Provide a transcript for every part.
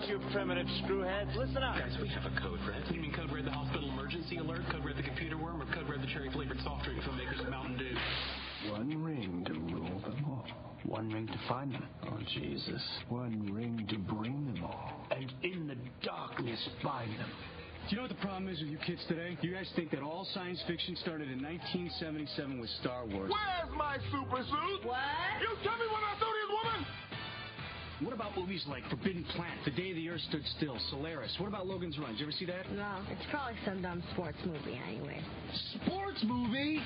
bunch you primitive screwheads. Listen up. Guys, we have a code red. You mean code red the hospital emergency alert, code red the computer worm, or code red the cherry-flavored soft drink filmmakers of Mountain Dew? One ring to rule them all. One ring to find them. Oh, Jesus. One ring to bring them all. And in the darkness bind them. Do you know what the problem is with you kids today? You guys think that all science fiction started in 1977 with Star Wars. Where's my super suit? What? You tell me when I saw this woman! What about movies like Forbidden Planet, The Day the Earth Stood Still, Solaris? What about Logan's Run? Did you ever see that? No, it's probably some dumb sports movie anyway. Sports movie?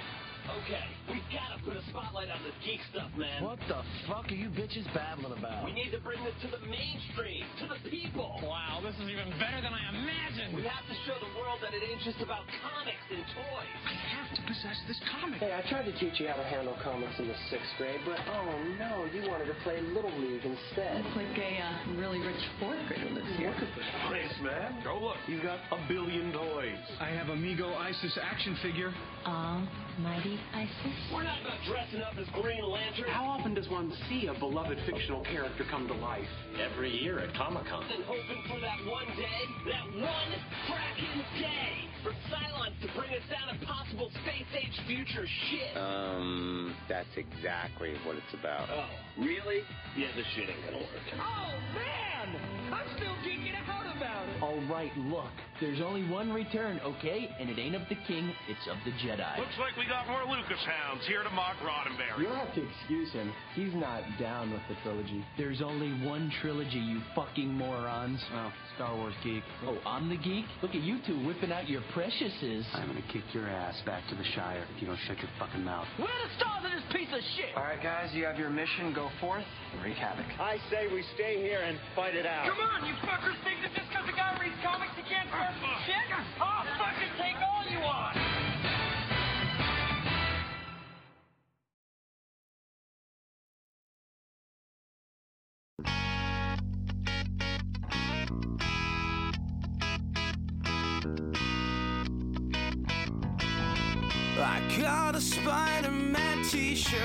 Okay, we've got to put a spotlight on this geek stuff, man. What the fuck are you bitches babbling about? We need to bring this to the mainstream, to the people. Wow, this is even better than I imagined. We have to show the world that it ain't just about comics and toys. I have to possess this comic. Hey, I tried to teach you how to handle comics in the 6th grade, but oh no, you wanted to play Little League instead. Looks like a really rich 4th grader lives here. Look at this place, man. Go look. You've got a billion toys. I have Amigo Isis action figure. Almighty Isis? We're not about dressing up as Green Lantern. How often does one see a beloved fictional character come to life? Every year at Comic-Con. And hoping for that one day, that one fracking day, for Cylons to bring us down impossible space-age future shit. That's exactly what it's about. Oh, really? Yeah, this shit ain't gonna work. Oh, man! I'm still geeking out about it. All right, look. There's only one return, okay? And it ain't of the king, it's of the Jedi. Looks like we got more Lucas hounds here to mock Roddenberry. You'll have to excuse him. He's not down with the trilogy. There's only one trilogy, you fucking morons. Oh, Star Wars geek. Oh, I'm the geek? Look at you two whipping out your preciouses. I'm gonna kick your ass back to the Shire if you don't shut your fucking mouth. Where are the stars of this piece of shit? All right, guys, you have your mission. Go forth and wreak havoc. I say we stay here and fight it out. Come on, you fuckers think that just because a guy reads comics he can't start some shit? I'll fucking take all you want! I got a Spider-Man t-shirt.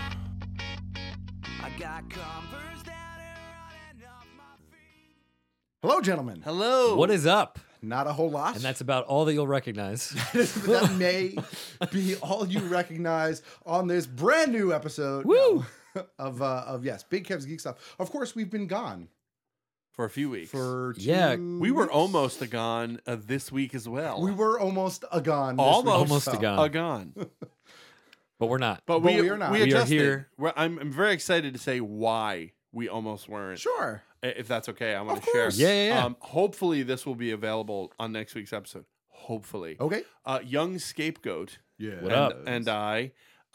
I got Converse that are running off my feet. Hello, gentlemen. Hello. What is up? Not a whole lot. And that's about all that you'll recognize. That may be all you recognize on this brand new episode Woo! of yes, Big Kev's Geek Stuff. Of course, we've been gone for a few weeks. For 2 Yeah, we were almost a gone this week as well. We were almost a gone. Almost a gone. A gone. But we're not. But we are not. We We are adjusted. here. I'm very excited to say why we almost weren't. Sure. If that's okay, I want Of to share. course. Yeah. Hopefully, this will be available on next week's episode. Hopefully. Okay. Young Scapegoat. Yeah. What up? And I,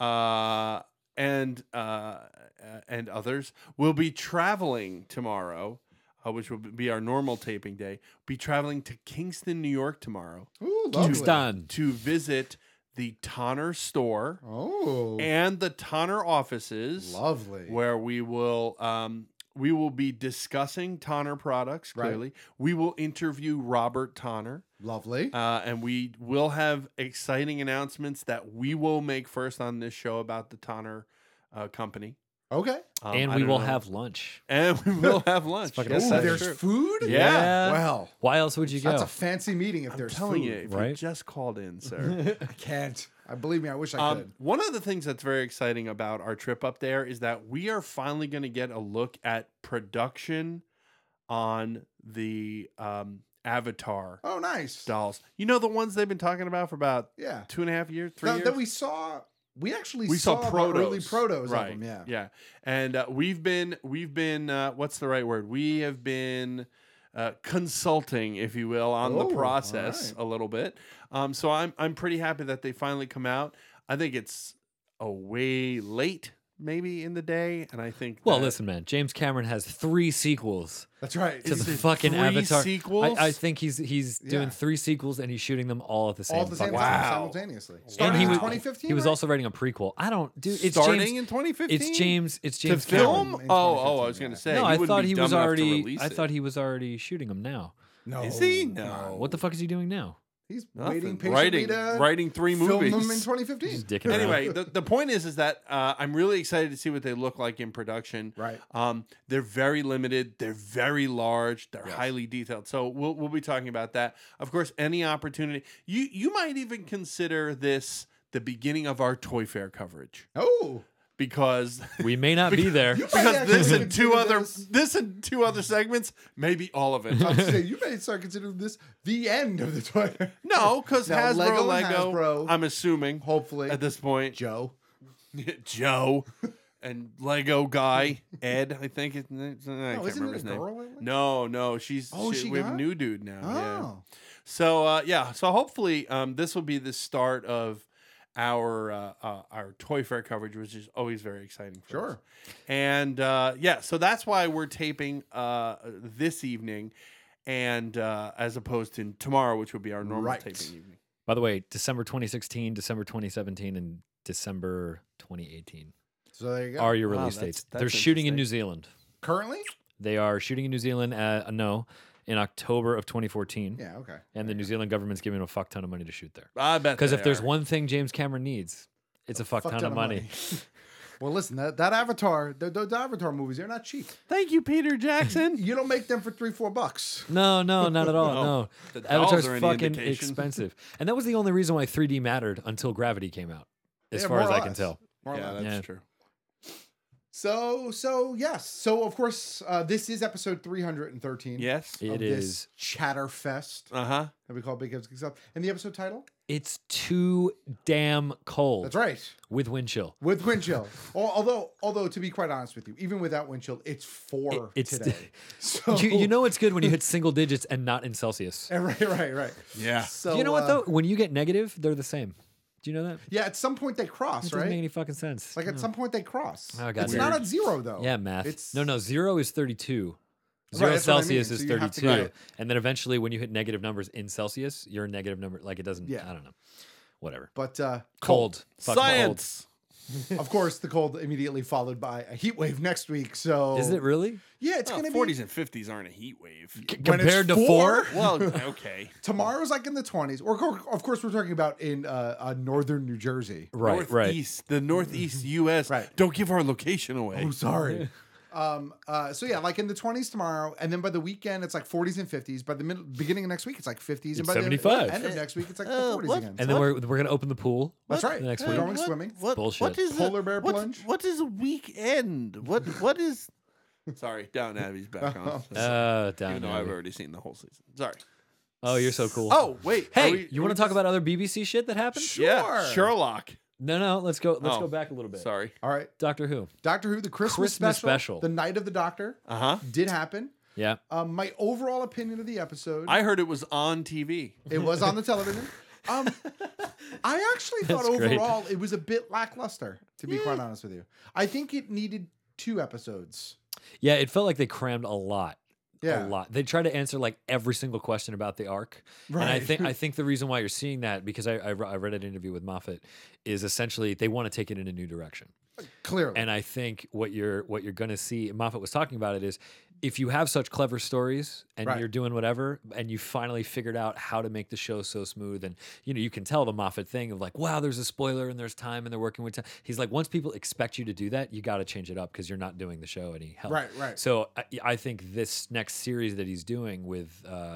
and others will be traveling tomorrow, which will be our normal taping day. Be traveling to Kingston, New York tomorrow. Ooh, lovely. Kingston. To visit the Tonner store Oh. and the Tonner offices. Lovely. Where we will be discussing Tonner products, clearly. Right. We will interview Robert Tonner. Lovely. And we will have exciting announcements that we will make first on this show about the Tonner company. Okay. And I we don't will know. have lunch. And we will have lunch. fucking Yes, Oh, that's there's true. food? Yeah. Well, Why else would you go? that's a fancy meeting if I'm there's telling food. you, if right? you just called in, sir. I can't. I believe me, I wish I could. One of the things that's very exciting about our trip up there is that we are finally going to get a look at production on the Avatar Oh, nice. dolls. You know the ones they've been talking about for about Yeah. 2.5 years, 3 years? That we saw. We actually We saw the protos. early protos right. of them. Yeah. Yeah. And we've been what's the right word? We have been consulting, if you will, on the Oh, process all a little bit. So I'm pretty happy that they finally come out. I think it's a way late, maybe in the day, and I think. Well, that- listen, man. James Cameron has 3 sequels That's right. to Is the it fucking 3 Avatar. sequels? I think he's doing Yeah. 3 sequels and he's shooting them all at the same All at the same fucking time, Wow. simultaneously. And Starting he in was 2015. He was right? also writing a prequel. I don't do it's starting James, in 2015. It's to James film. Cameron. in Oh, I was 2015, going yeah. to say. No, I wouldn't thought be he dumb was enough to already. release I it. thought he was already shooting them now. No. Is he? No. What the fuck is he doing now? He's Nothing. waiting patiently to writing 3 film movies. them in 2015. Dicking around. Anyway, the point is that I'm really excited to see what they look like in production. Right. They're very limited. They're very large. They're highly detailed. So we'll be talking about that. Of course, any opportunity. You might even consider this the beginning of our Toy Fair coverage. Oh. Because we may not be there. Because this and two other segments, maybe all of it. I was saying, you may start considering this the end of the Toy Fair. No, because Now, Lego, Hasbro, I'm assuming, hopefully at this point, Joe, and Lego guy Ed. I think I can't isn't remember it his a name. girl? No, she we have got? a new dude now. Yeah. Oh. So hopefully this will be the start of our Toy Fair coverage, which is always very exciting for us. And so that's why we're taping this evening, and as opposed to tomorrow, which would be our normal taping evening. By the way, December 2016, December 2017, and December 2018 So there you go. are your release dates. They're shooting in New Zealand. Currently? They are shooting in New Zealand, in October of 2014. Yeah, okay. And the New Zealand government's giving them a fuck ton of money to shoot there. I bet. Because they if there's are. one thing James Cameron needs, it's a fuck ton of money. Well, listen, that Avatar, those Avatar movies, they're not cheap. Thank you, Peter Jackson. You don't make them for $3-4. No, not at all. No. The dolls Avatar's are any fucking indication. expensive. And that was the only reason why 3D mattered until Gravity came out, as Yeah, far as more or I can less. tell. More or Yeah, less. that's true. So yes. So of course, this is episode 313. Yes, It this is. Chatterfest that we call Big Heads Geeks Up. And the episode title? It's too damn cold. That's right. With wind chill. With wind chill. Although to be quite honest with you, even without wind chill, it's 4 It's today. So you know it's good when you hit single digits and not in Celsius. right. Yeah. So Do you know what though? When you get negative, they're the same. Do you know that? Yeah, at some point they cross, It doesn't right? make any fucking sense. Like at some point they cross. Oh, God, it's weird. not at 0 though. Yeah, math. It's No, 0 is 32. Right, 0 that's what I mean. Celsius So is you have to 32. go- And then eventually when you hit negative numbers in Celsius, you're a negative number. Like it doesn't, Yeah. I don't know. Whatever. But Cold. Fucking Science. of course, the cold immediately followed by a heat wave next week. So cold. Is it really? Yeah, it's Oh, gonna 40s be and 50s aren't a heat wave. Compared to 4? Well, okay. tomorrow's like in the 20s. Or of course, we're talking about in northern New Jersey. Right. Northeast, the Northeast U.S. Right. Don't give our location away. Oh, sorry. So yeah, like in the 20s tomorrow, and then by the weekend it's like 40s and 50s. By the beginning of next week, it's like 50s, and by 75. the end of next week, it's like the 40s again. And then we're gonna open the pool. That's right. Next We're week. going swimming. Bullshit. What is Polar bear plunge? What is a weekend? What is? Sorry, Down Abbey's back on. Down Even though I've Abbey. already seen the whole season. Sorry. Oh, you're so cool. Oh wait. Hey, you want to talk about other BBC shit that happened? Yeah, Sure. Sherlock. No. Let's go. Let's Oh, go back a little bit. Sorry. All right. Doctor Who. Doctor Who, the Christmas special, the Night of the Doctor, did happen. Yeah. My overall opinion of the episode, I heard it was on TV. it was on the television. I actually thought That's great. overall it was a bit lackluster, to be quite honest with you. I think it needed 2 episodes. Yeah, it felt like they crammed a lot. Yeah. A lot. They try to answer like every single question about the arc. And I Right. think the reason why you're seeing that, because I read an interview with Moffat, is essentially they want to take it in a new direction. Clearly. And I think what you're going to see, Moffat was talking about it, is if you have such clever stories and Right. you're doing whatever, and you finally figured out how to make the show so smooth, and you can tell the Moffat thing of like, wow, there's a spoiler and there's time and they're working with time. He's like, once people expect you to do that, you got to change it up because you're not doing the show any help. Right. So I think this next series that he's doing with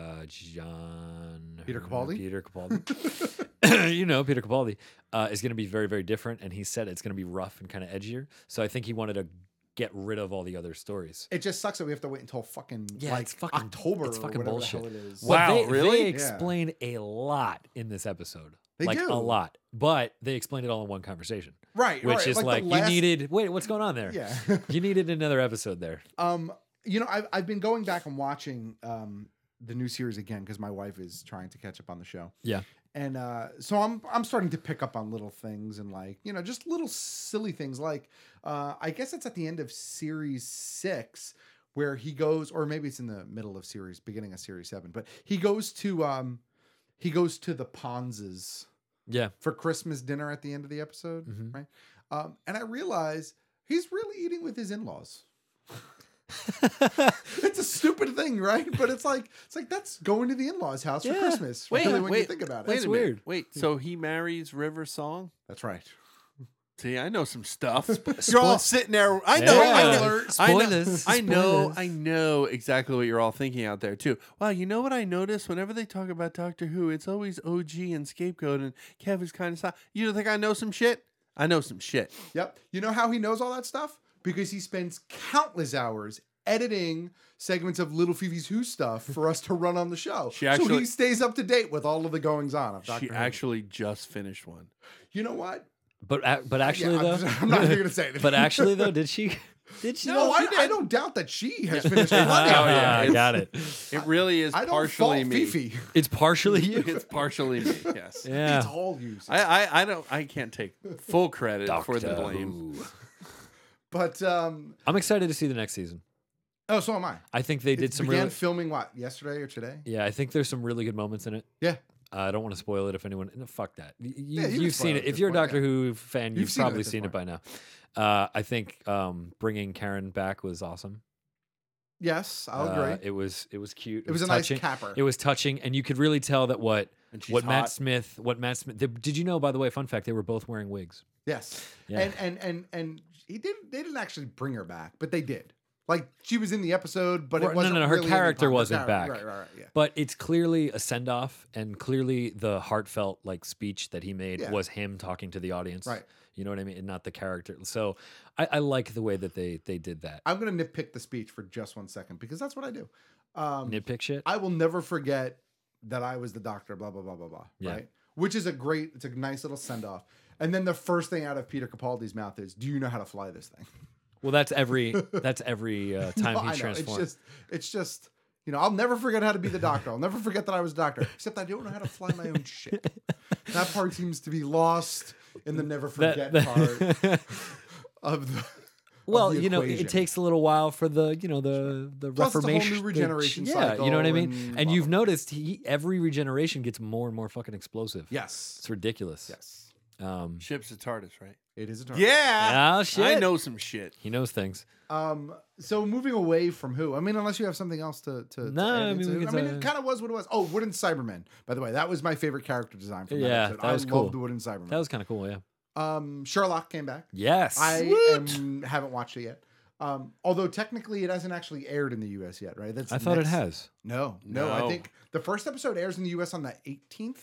Peter Capaldi? Peter Capaldi. Peter Capaldi is going to be very, very different. And he said it's going to be rough and kind of edgier. So I think he wanted to get rid of all the other stories. It just sucks that we have to wait until fucking it's fucking October It's or fucking whatever bullshit. the hell it is. Well, really? They Yeah. explain a lot in this episode. They like do. a lot, but they explained it all in one conversation. Right, Which right. is Like like, the last- you needed. Wait, what's going on there? Yeah. You needed another episode there. I've been going back and watching the new series again because my wife is trying to catch up on the show. Yeah. And so I'm starting to pick up on little things and like, just little silly things like I guess it's at the end of series 6 where he goes, or maybe it's in the middle of beginning of series 7, but he goes to the Ponzes for Christmas dinner at the end of the episode, right? And I realize he's really eating with his in-laws. It's a stupid thing, right? But it's like that's going to the in-laws' house for Christmas. Really, when you think about it. Wait a minute. Wait, so he marries River Song? That's right. See, I know some stuff. You're all sitting there. I know exactly what you're all thinking out there too. Wow, you know what I noticed? Whenever they talk about Doctor Who, it's always OG and Scapegoat, and Kevin's kind of soft. You don't think I know some shit? I know some shit. Yep. You know how he knows all that stuff? Because he spends countless hours editing segments of Little Fifi's Who stuff for us to run on the show. So he stays up to date with all of the goings on of Doctor Who. She actually just finished one. You know what? But actually, though, I'm not even going to say it. But actually, though, did she? Did she? No, I don't doubt that she has finished. I got it. It really is partially me. Fifi. It's partially you. It's partially me. Yes. Yeah. It's all you. I can't take full credit for the blame. But I'm excited to see the next season. Oh, so am I. I think they did some. Began filming what, yesterday or today? Yeah, I think there's some really good moments in it. Yeah. I don't want to spoil it if anyone. No, fuck that. you You've seen it. If you're a Doctor Who fan, you've seen it probably at this seen it by point. now. I think bringing Karen back was awesome. Yes, I'll agree. It was cute. It was a touching. nice capper. It was touching, and you could really tell that what hot. Matt Smith. Did you know? By the way, fun fact: they were both wearing wigs. Yes. Yeah. And they didn't actually bring her back, but they did. Like she was in the episode, but it wasn't. No, her really character in the wasn't back. Right, yeah. But it's clearly a send off, and clearly the heartfelt speech that he made was him talking to the audience. Right. You know what I mean? And not the character. So I like the way that they did that. I'm gonna nitpick the speech for just 1 second because that's what I do. Nitpick shit. I will never forget that I was the doctor. Blah blah blah blah blah. Yeah. Right. Which is it's a nice little send off. And then the first thing out of Peter Capaldi's mouth is, "Do you know how to fly this thing?" Well, that's every time I he's know. transformed. It's just, I'll never forget how to be the doctor. I'll never forget that I was a doctor. Except I don't know how to fly my own ship. That part seems to be lost in the never forget part of the. Well, of the equation. it takes a little while for the Plus Reformation, it's a whole new regeneration yeah, cycle. you know what I mean. And blah, you've blah. noticed every regeneration gets more and more fucking explosive. Yes, it's ridiculous. Yes. Ship's a TARDIS, right? It is a TARDIS. Yeah. Oh, shit. I know some shit. He knows things. So moving away from Who, I mean, unless you have something else to No, I mean, it kind of was what it was. Oh, Wooden Cybermen. By the way, that was my favorite character design from that Yeah, episode. that was I cool. loved the Wooden Cybermen. That was kind of cool. Yeah. Sherlock came back. Yes. I haven't watched it yet. Although technically it hasn't actually aired in the US yet, right? I thought it has. No. I think the first episode airs in the US on the 18th,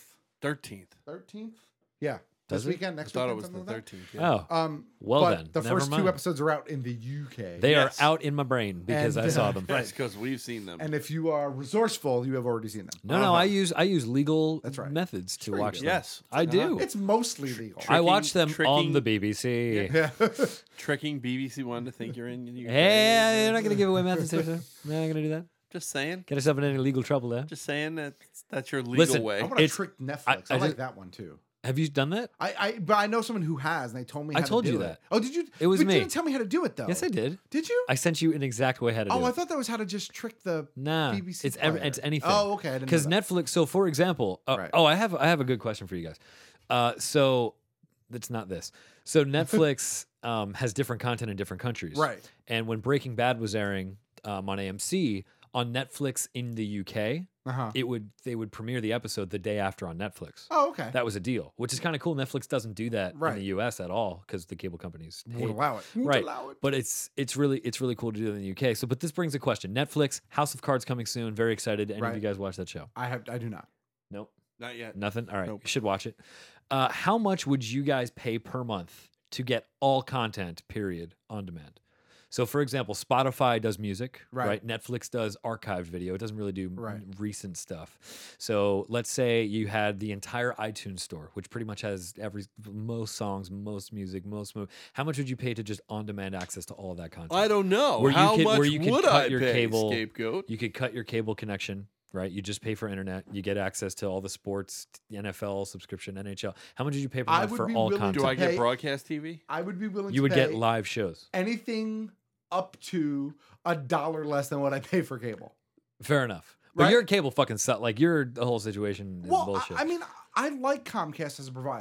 13th. Yeah. Does this it? weekend, next I thought weekend, it was the something like 13th. that? Oh. Well but then, the never first mind. 2 episodes are out in the UK. They are out in my brain because And, I saw them. Right, because we've seen them. And if you are resourceful, you have already seen them. No, I use legal That's right. methods to Sure you watch do. them. Yes. I do. It's mostly legal. I watch them on tricking- the BBC. Yeah. Tricking BBC One to think you're in the UK. Hey, you're not going to give away methods here, sir. You're not going to do that. Just saying. Get yourself in any legal trouble there. Just saying that's your legal Listen, way. I want to It's- trick Netflix. I I like just- that one too. Have you done that? But I know someone who has, and they told me how I told to do you it. that. Oh, did you? It was but me. You didn't tell me how to do it though. Yes, I did. Did you? I sent you an exact way how to do Oh, it. I thought that was how to just trick the Nah, BBC. it's player. it's anything. Oh, okay. I didn't know Because that. Netflix. So, for example, Right. I have a good question for you guys. So that's not this. So Netflix has different content in different countries, Right. And when Breaking Bad was airing on AMC on Netflix in the UK, they would premiere the episode the day after on Netflix. Oh, okay. That was a deal, which is kind of cool. Netflix doesn't do that in Right. the US at all because the cable companies Won't allow it. Won't right. allow it. But it's really cool to do it in the UK. So, but this brings a question: Netflix, House of Cards coming soon. Very excited. Any of Right. you guys watch that show? I do not. Nope. Not yet. Nothing. All right, Nope. you should watch it. How much would you guys pay per month to get all content? Period on demand. So, for example, Spotify does music, right? Netflix does archived video. It doesn't really do recent stuff. So, let's say you had the entire iTunes store, which pretty much has most songs, most music, most movies. How much would you pay to just on-demand access to all of that content? I don't know. Where How you could, much where you could would cut I your pay, cable, Scapegoat? You could cut your cable connection. Right, you just pay for internet. You get access to all the sports, NFL subscription, NHL. How much did you pay per month for all content? Do I get broadcast TV? I would be willing. You to would pay get live shows. anything up to $1 less than what I pay for cable. Fair enough. But Right? your cable fucking suck. Like the whole situation is Well, bullshit. I mean, I like Comcast as a provider.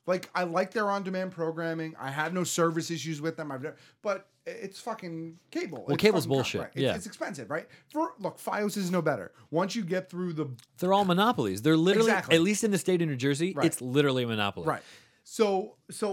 Like, I like their on-demand programming. I have no service issues with them. But it's fucking cable. Well, It's cable's fucking bullshit. Right? Yeah. It's expensive, right? Look, FiOS is no better. Once you get through They're all monopolies. They're literally, Exactly. at least in the state of New Jersey, Right. it's literally a monopoly. Right. So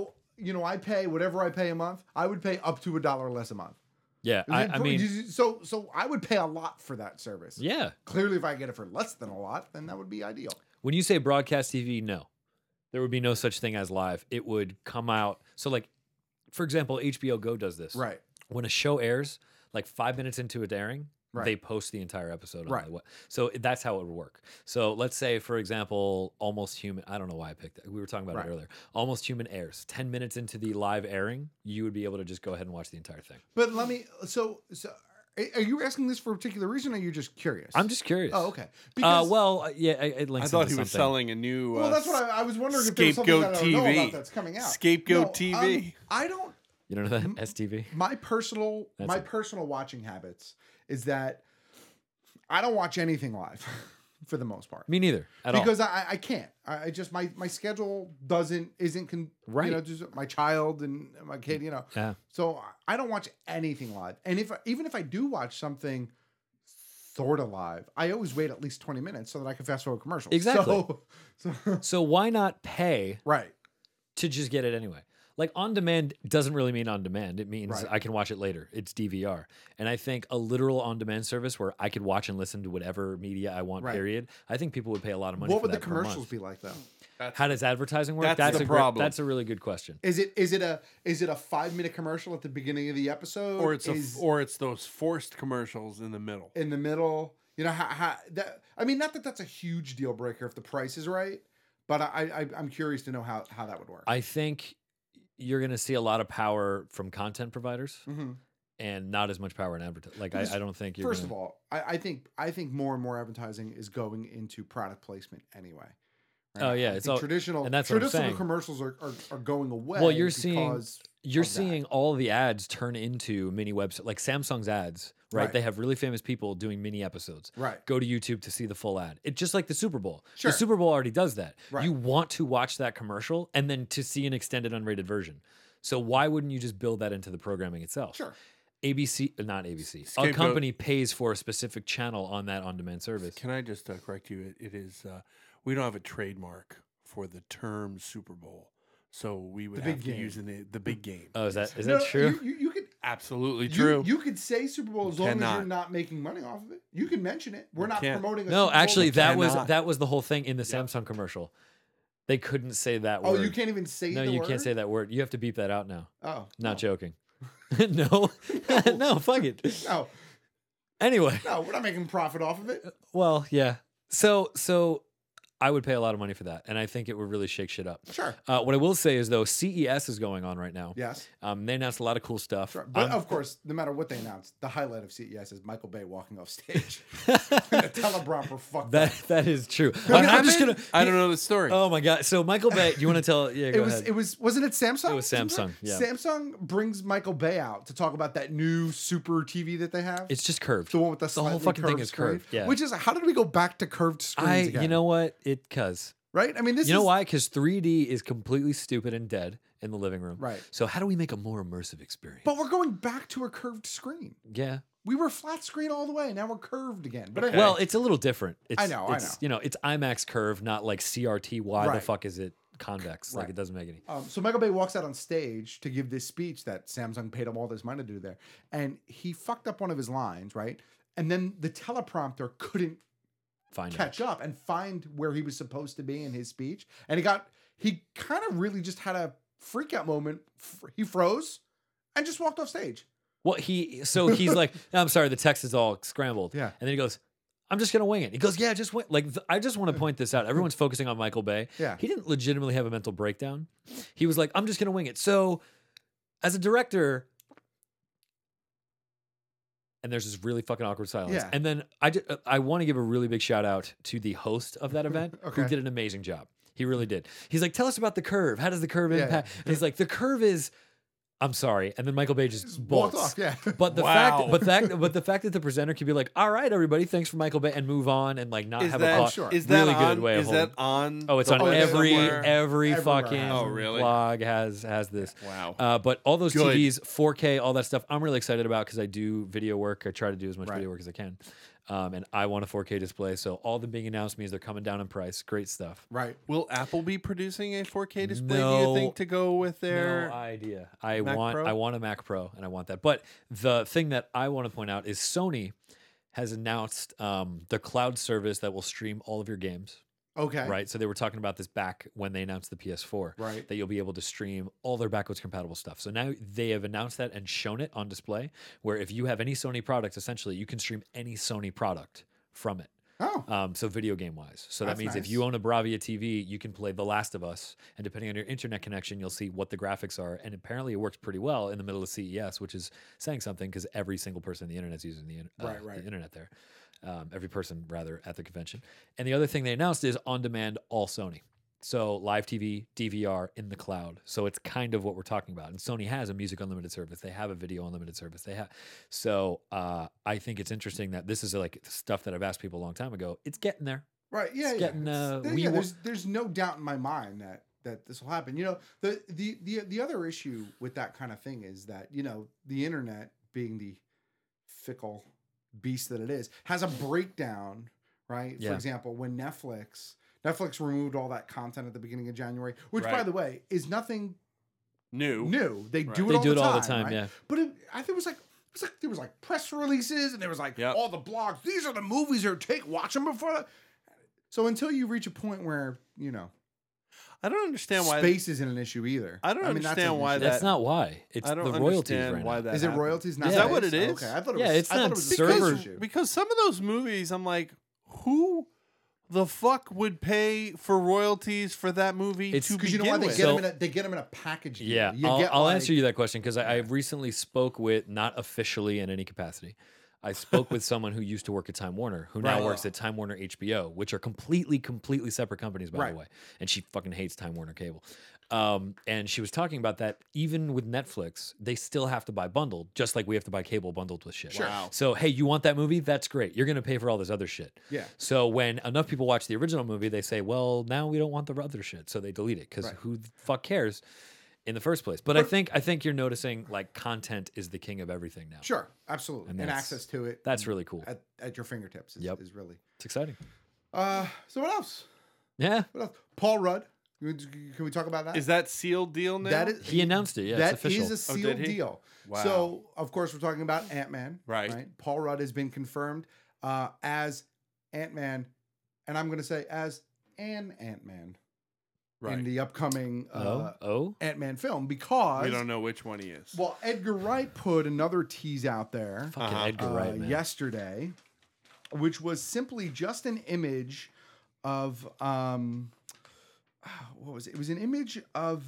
I pay whatever I pay a month. I would pay up to $1 less a month. Yeah, I mean, so I would pay a lot for that service. Yeah. Clearly, if I get it for less than a lot, then that would be ideal. when you say broadcast TV, no, there would be no such thing as live. It would come out. So, like, for example, HBO Go does this. Right. When a show airs, like 5 minutes into it airing, Right. they post the entire episode. Right. On the so that's how it would work. So let's say, for example, Almost Human. I don't know why I picked that. We were talking about it earlier. Almost Human airs 10 minutes into the live airing. You would be able to just go ahead and watch the entire thing. But let me. So are you asking this for a particular reason, or are you just curious? I'm just curious. Oh, okay. Yeah, it links I thought into he was something. selling a new. Well, that's what I was wondering. If there was something Scapegoat that I don't know TV. about that's coming out. Scapegoat TV. I don't. You don't know that STV? My personal watching habits is that I don't watch anything live for the most part. Me neither. Because I can't. I just my schedule isn't right. You know, just my child and my kid. You know. Yeah. So I don't watch anything live, and even if I do watch something sort of live, I always wait at least 20 minutes so that I can fast forward commercials. Exactly. So why not pay right to just get it anyway? Like on demand doesn't really mean on demand. It means Right. I can watch it later. It's DVR. And I think a literal on demand service where I could watch and listen to whatever media I want, Right. period. I think people would pay a lot of money what for would the that per month. commercials be like though? How does advertising work? That's the problem. That's a really good question. Is it a 5-minute commercial at the beginning of the episode, Or it's those forced commercials in the middle. in the middle? You know how that. I mean, not that that's a huge deal breaker if the price is right, but I'm curious to know how that would work. I think you're going to see a lot of power from content providers Mhm. and not as much power in advertising. Like, I don't think you're First of all, I think more and more advertising is going into product placement anyway. Right? Oh, yeah, I it's think all- traditional. and that's what I'm traditional saying. commercials are going away. Well, you're seeing because you're of that. seeing all the ads turn into mini websites, like Samsung's ads, right? Right. They have really famous people doing mini episodes. Right. Go to YouTube to see the full ad. It's just like the Super Bowl. Sure. The Super Bowl already does that. Right. You want to watch that commercial and then to see an extended unrated version. So why wouldn't you just build that into the programming itself? Sure. Not ABC. A Scapegoat. company pays for a specific channel on that on-demand service. Can I just correct you? It is we don't have a trademark for the term Super Bowl, so we would The have big to game. use the big game. Oh, is that No, true? You could Absolutely true. You could say Super Bowl as long as cannot. you're not making money off of it. You can mention it. We're not can't. promoting. No, Super Bowl actually, that that was the whole thing in the Samsung commercial. They couldn't say that Oh, word. you can't even say. No, the you word? can't say that word. You have to beep that out now. Oh, Not joking. No, no, fuck it. No, Anyway, no, we're not making profit off of it. well, yeah. So I would pay a lot of money for that, and I think it would really shake shit up. Sure. What I will say is though, CES is going on right now. Yes. They announced a lot of cool stuff. Sure. But of course, no matter what they announce, the highlight of CES is Michael Bay walking off stage. The teleprompter fucked that up. that is true. No, I'm just gonna. I don't know the story. Oh my god! So Michael Bay, do you want to tell? Yeah, go ahead. Wasn't it Samsung? It was Samsung, yeah. Samsung brings Michael Bay out to talk about that new super TV that they have. It's just curved. The one with the whole slightly fucking thing curved is screen. curved. Yeah. Which is, how did we go back to curved screens again? You know what? Cause. Right? I mean, this You know is, why? Because 3D is completely stupid and dead in the living room. Right. So how do we make a more immersive experience? But we're going back to a curved screen. Yeah. We were flat screen all the way. Now we're curved again. But Okay. Well, it's a little different. It's, I know. You know, it's IMAX curve, not like CRT. Why the Right. fuck is it convex? Like Right. it doesn't make any. So Michael Bay walks out on stage to give this speech that Samsung paid him all this money to do there. And he fucked up one of his lines, right? And then the teleprompter couldn't catch up and find where he was supposed to be in his speech. And he kind of really just had a freak out moment. He froze and just walked off stage. Well, he's like, I'm sorry, the text is all scrambled. Yeah. And then he goes, I'm just gonna wing it. He goes, yeah, just wing. Like, I just want to point this out. Everyone's focusing on Michael Bay. Yeah. He didn't legitimately have a mental breakdown. He was like, I'm just gonna wing it. So, as a director, and there's this really fucking awkward silence. Yeah. And then I want to give a really big shout out to the host of that event who Okay. did an amazing job. He really did. He's like, tell us about the curve. How does the curve impact? yeah. And he's like, the curve is I'm sorry. And then Michael Bay just walked bolts. off, yeah. But the Wow. the fact that the presenter can be like, all right, everybody, thanks for Michael Bay, and move on and like not Is have that- a sure. Is that really on, good way of is that holding. on? Oh, it's the on web every somewhere? every Everywhere fucking has it. Oh, really? blog has this. Wow. But all those Good. TVs, 4K, all that stuff, I'm really excited about because I do video work. I try to do as much Right. video work as I can. And I want a 4K display. So all them being announced means they're coming down in price. Great stuff. Right. Will Apple be producing a 4K display? Do No. you think to go with their? No idea. I Mac Pro? want a Mac Pro and I want that. But the thing that I want to point out is Sony has announced the cloud service that will stream all of your games. Okay. Right. So they were talking about this back when they announced the PS4. Right. That you'll be able to stream all their backwards compatible stuff. So now they have announced that and shown it on display where if you have any Sony product, essentially you can stream any Sony product from it. Oh. So video game wise. So That's that means nice. if you own a Bravia TV, you can play The Last of Us, and depending on your internet connection, you'll see what the graphics are. And apparently, it works pretty well in the middle of CES, which is saying something because every single person on the internet is using the internet there. Every person rather at the convention. And the other thing they announced is on demand all Sony. So live TV, DVR in the cloud. So it's kind of what we're talking about. And Sony has a music unlimited service. They have a video unlimited service. They have. So I think it's interesting that this is like stuff that I've asked people a long time ago. It's getting there. Right. Yeah. It's yeah. getting, There's no doubt in my mind that this will happen. You know, the other issue with that kind of thing is that, you know, the internet being the fickle beast that it is has a breakdown, right? Yeah. For example, when Netflix removed all that content at the beginning of January, which Right. by the way is nothing New. They Right. do it They all do the it time. all the time, right? yeah. But I think it was like there was like press releases and there was like all the blogs. These are the movies or watch them before. So until you reach a point where, you know, I don't understand why space isn't an issue either. I don't mean, that's understand an why issue. that. That's not why. It's I don't the royalties understand right why now. that. Is it happened. royalties? Not Is that what space? it is? Okay, I thought it Yeah, was. it's I thought not it was a server- space issue. Because some of those movies, I'm like, who the fuck would pay for royalties for that movie It's to Because you begin know why with? they get them in a package deal. Yeah, You I'll, get I'll like- answer you that question because I recently spoke with, not officially in any capacity, I spoke with someone who used to work at Time Warner, who now Right. works at Time Warner HBO, which are completely separate companies, by Right. the way. And she fucking hates Time Warner Cable. And she was talking about that even with Netflix, they still have to buy bundled, just like we have to buy cable bundled with shit. Sure. Wow. So, hey, you want that movie? That's great. You're going to pay for all this other shit. Yeah. So when enough people watch the original movie, they say, well, now we don't want the other shit. So they delete it because Right. who the fuck cares in the first place? But I think you're noticing like content is the king of everything now. Sure, absolutely, and that's- access to it. That's really cool. at your fingertips. Is, Yep. is really. It's exciting. So what else? Yeah. What else? Paul Rudd. Can we talk about that? Is that sealed deal now? That is. He announced it. Yeah, That it's official. is a sealed did he? deal. Wow. So, of course, we're talking about Ant-Man. Right. Paul Rudd has been confirmed as Ant-Man, and I'm going to say as an Ant-Man Right. in the upcoming Oh? Ant-Man film because We don't know which one he is. well, Edgar Wright put another tease out there Fucking Edgar Wright, man. yesterday, which was simply just an image of what was it? It was an image of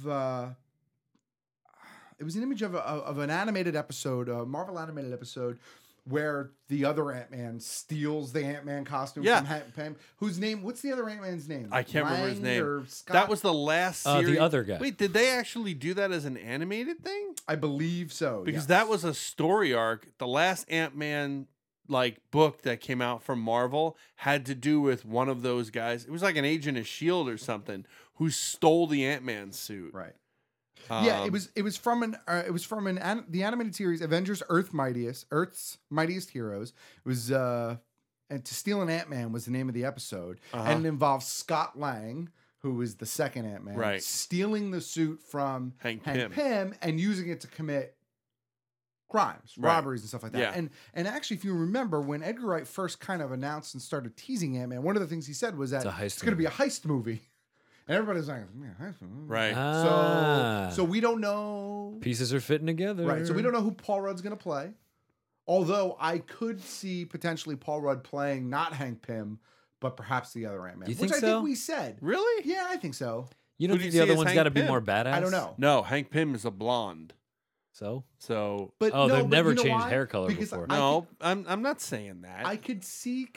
an animated episode, a Marvel animated episode, where the other Ant-Man steals the Ant-Man costume Yeah. from Hank Pym. Whose name? What's the other Ant-Man's name? I can't remember his Lang name. or Scott? That was the last The series. other guy. Wait, did they actually do that as an animated thing? I believe so. Because yes. that was a story arc. The last Ant-Man book that came out from Marvel had to do with one of those guys. It was like an agent of S.H.I.E.L.D. or something who stole the Ant-Man suit. Right. Yeah, it was from the animated series Avengers Earth's Mightiest Heroes. It was and To Steal an Ant-Man was the name of the episode, and it involves Scott Lang, who was the second Ant-Man, Right. stealing the suit from Hank Pym and using it to commit crimes, Right. robberies, and stuff like that. Yeah. And actually, if you remember, when Edgar Wright first kind of announced and started teasing Ant-Man, one of the things he said was that It's a heist it's going to be a heist movie. And everybody's like, yeah, heist movie. Right. So we don't know. Pieces are fitting together. Right. So we don't know who Paul Rudd's going to play. Although I could see potentially Paul Rudd playing not Hank Pym, but perhaps the other Ant-Man. You which think I so? think we said. Really? Yeah, I think so. You don't Who do think you the see other as one's Hank got to be Pym? more badass? I don't know. No, Hank Pym is a blonde. So? But Oh, they've but never you know changed why? hair color Because before. No, I'm not saying that. I could see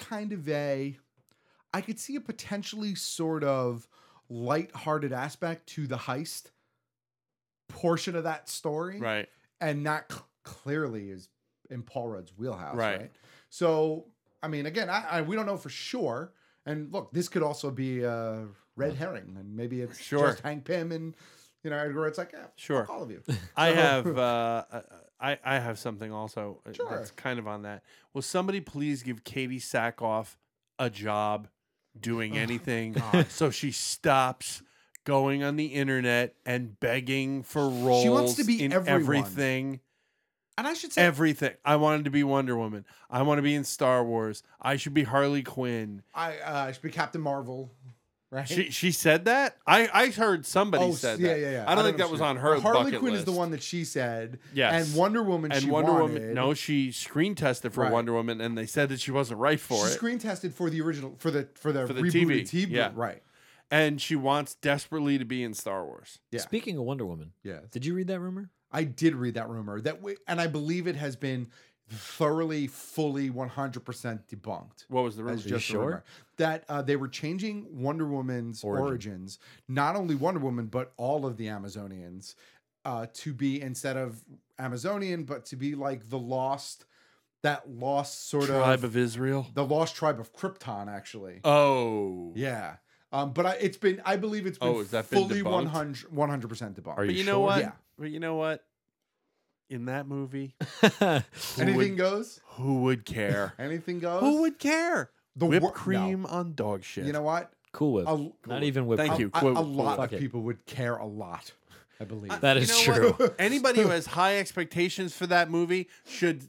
I could see a potentially sort of light-hearted aspect to the heist portion of that story, Right. and not clearly is in Paul Rudd's wheelhouse, Right. right? So, I mean, again, we don't know for sure. And look, this could also be a red herring, and maybe it's just Hank Pym and Edgar Wright's like, sure, fuck all of you. I have I have something also Sure. that's kind of on that. Will somebody please give Katie Sackhoff a job doing anything so she stops going on the internet and begging for roles? She wants to be in everyone. everything. And I should say everything. I wanted to be Wonder Woman. I want to be in Star Wars. I should be Harley Quinn. I should be Captain Marvel. Right? She said that? I heard somebody said that. Yeah. I don't think that was on her Harley bucket Quinn list. is the one that she said. Yes. And Wonder Woman and she Wonder wanted. Woman. No, she screen tested for Right. Wonder Woman, and they said that she wasn't right for She it. screen tested for the original for the rebooted TV. TV. Yeah. Right. And she wants desperately to be in Star Wars. Yeah. Speaking of Wonder Woman, did you read that rumor? I did read that rumor and I believe it has been thoroughly, fully, 100% debunked. What was the rumor? As just a rumor. That they were changing Wonder Woman's origins, not only Wonder Woman but all of the Amazonians, to be instead of Amazonian, but to be like the lost sort Tribe of Israel, the lost tribe of Krypton, actually. Oh, yeah. But I believe it's been has that fully been debunked? 100% debunked. But you know what? Yeah. But you know what? In that movie, anything goes. Who would care? Anything goes. Who would care? The whipped cream on dog shit. You know what? Cool Whip. Not even whipped Thank cream. you. A lot of people would care a lot. I believe that is true. Anybody who has high expectations for that movie should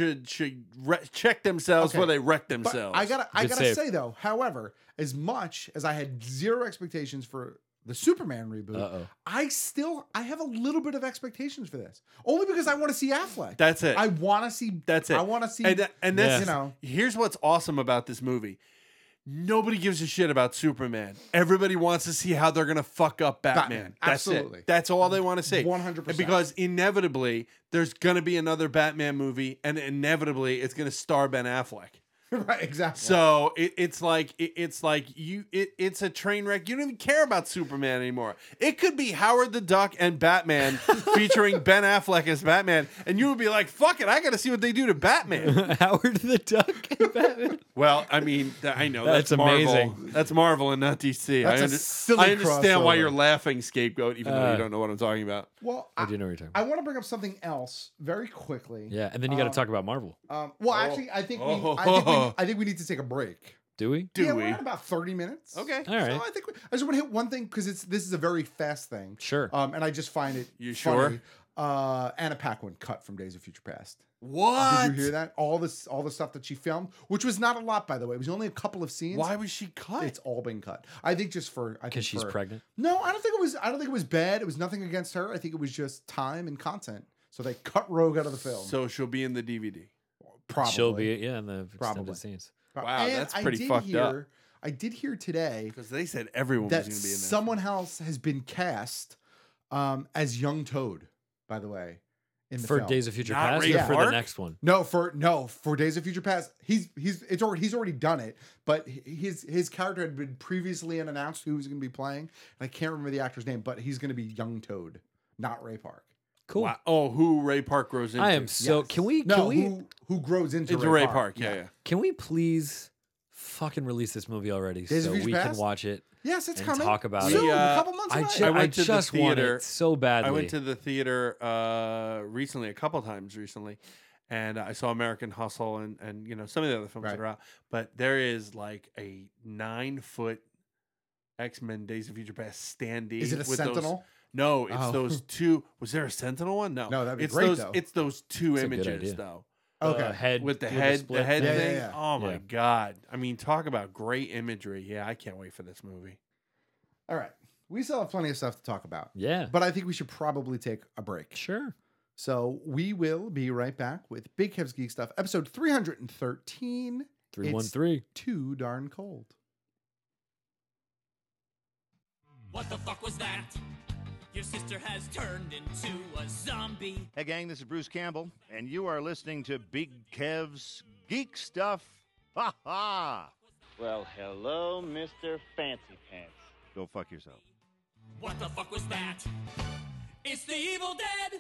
check themselves before they wreck themselves. I gotta say though, however, as much as I had zero expectations for the Superman reboot, I have a little bit of expectations for this, only because I want to see Affleck. That's it. I want to see. That's it. I want to see. And this, here's what's awesome about this movie. Nobody gives a shit about Superman. Everybody wants to see how they're going to fuck up Batman. That's absolutely. it. That's all they want to see. 100%. Because inevitably, there's going to be another Batman movie, and inevitably, it's going to star Ben Affleck. Right, exactly. So it's a train wreck. You don't even care about Superman anymore. It could be Howard the Duck and Batman featuring Ben Affleck as Batman, and you would be like, "Fuck it, I got to see what they do to Batman." Howard the Duck and Batman. Well, I mean, I know that's Marvel. amazing. That's Marvel and not DC. That's a silly I understand why crossover. you're laughing, Scapegoat, even though you don't know what I'm talking about. Well, I do know what you're talking I want to bring up something else very quickly. Yeah, and then you got to talk about Marvel. Actually, I think we need to take a break. Do we? We're at about 30 minutes. Okay. All right. So I just want to hit one thing because this is a very fast thing. Sure. And I just find it sure? funny. Anna Paquin cut from Days of Future Past. What? Did you hear that? All the stuff that she filmed, which was not a lot, by the way. It was only a couple of scenes. Why was she cut? It's all been cut. I think just because she's pregnant. No, I don't think it was bad. It was nothing against her. I think it was just time and content. So they cut Rogue out of the film. So she'll be in the DVD. Probably. She'll be in the extended scenes. Wow, And that's pretty fucked up. I did hear today because they said everyone was that going to be in there. someone else has been cast as young Toad. By the way, in the for film. Days of Future Not Past Ray or for the Park? next one? No, for Days of Future Past. He's already done it, but his character had been previously announced who was going to be playing. And I can't remember the actor's name, but he's going to be young Toad, not Ray Park. Cool. Wow. Oh, who Ray Park grows into? I am so. Yes. Can we? Who grows into Ray Park? Yeah. Can we please fucking release this movie already Days of so Future we Past? can watch it? Yes, it's and coming. Talk about Soon, it. a couple months away. I just want it so badly. I went to the theater recently, a couple times recently, and I saw American Hustle and some of the other films that are out. But there is like a 9-foot X-Men Days of Future Past standee. Is it a with Sentinel? No, it's those two. Was there a Sentinel one? No, that'd be it's great those. though. It's those two That's a good images idea. though. Okay. Head With the a head split thing. Yeah. Oh my Yeah. god! I mean, talk about great imagery. Yeah, I can't wait for this movie. All right. We still have plenty of stuff to talk about. Yeah. But I think we should probably take a break. Sure. So we will be right back with Big Kev's Geek Stuff, episode 313. 313. It's too darn cold. What the fuck was that? Your sister has turned into a zombie. Hey gang, this is Bruce Campbell, and you are listening to Big Kev's Geek Stuff. Ha ha! Well, hello, Mr. Fancy Pants. Go fuck yourself. What the fuck was that? It's the Evil Dead.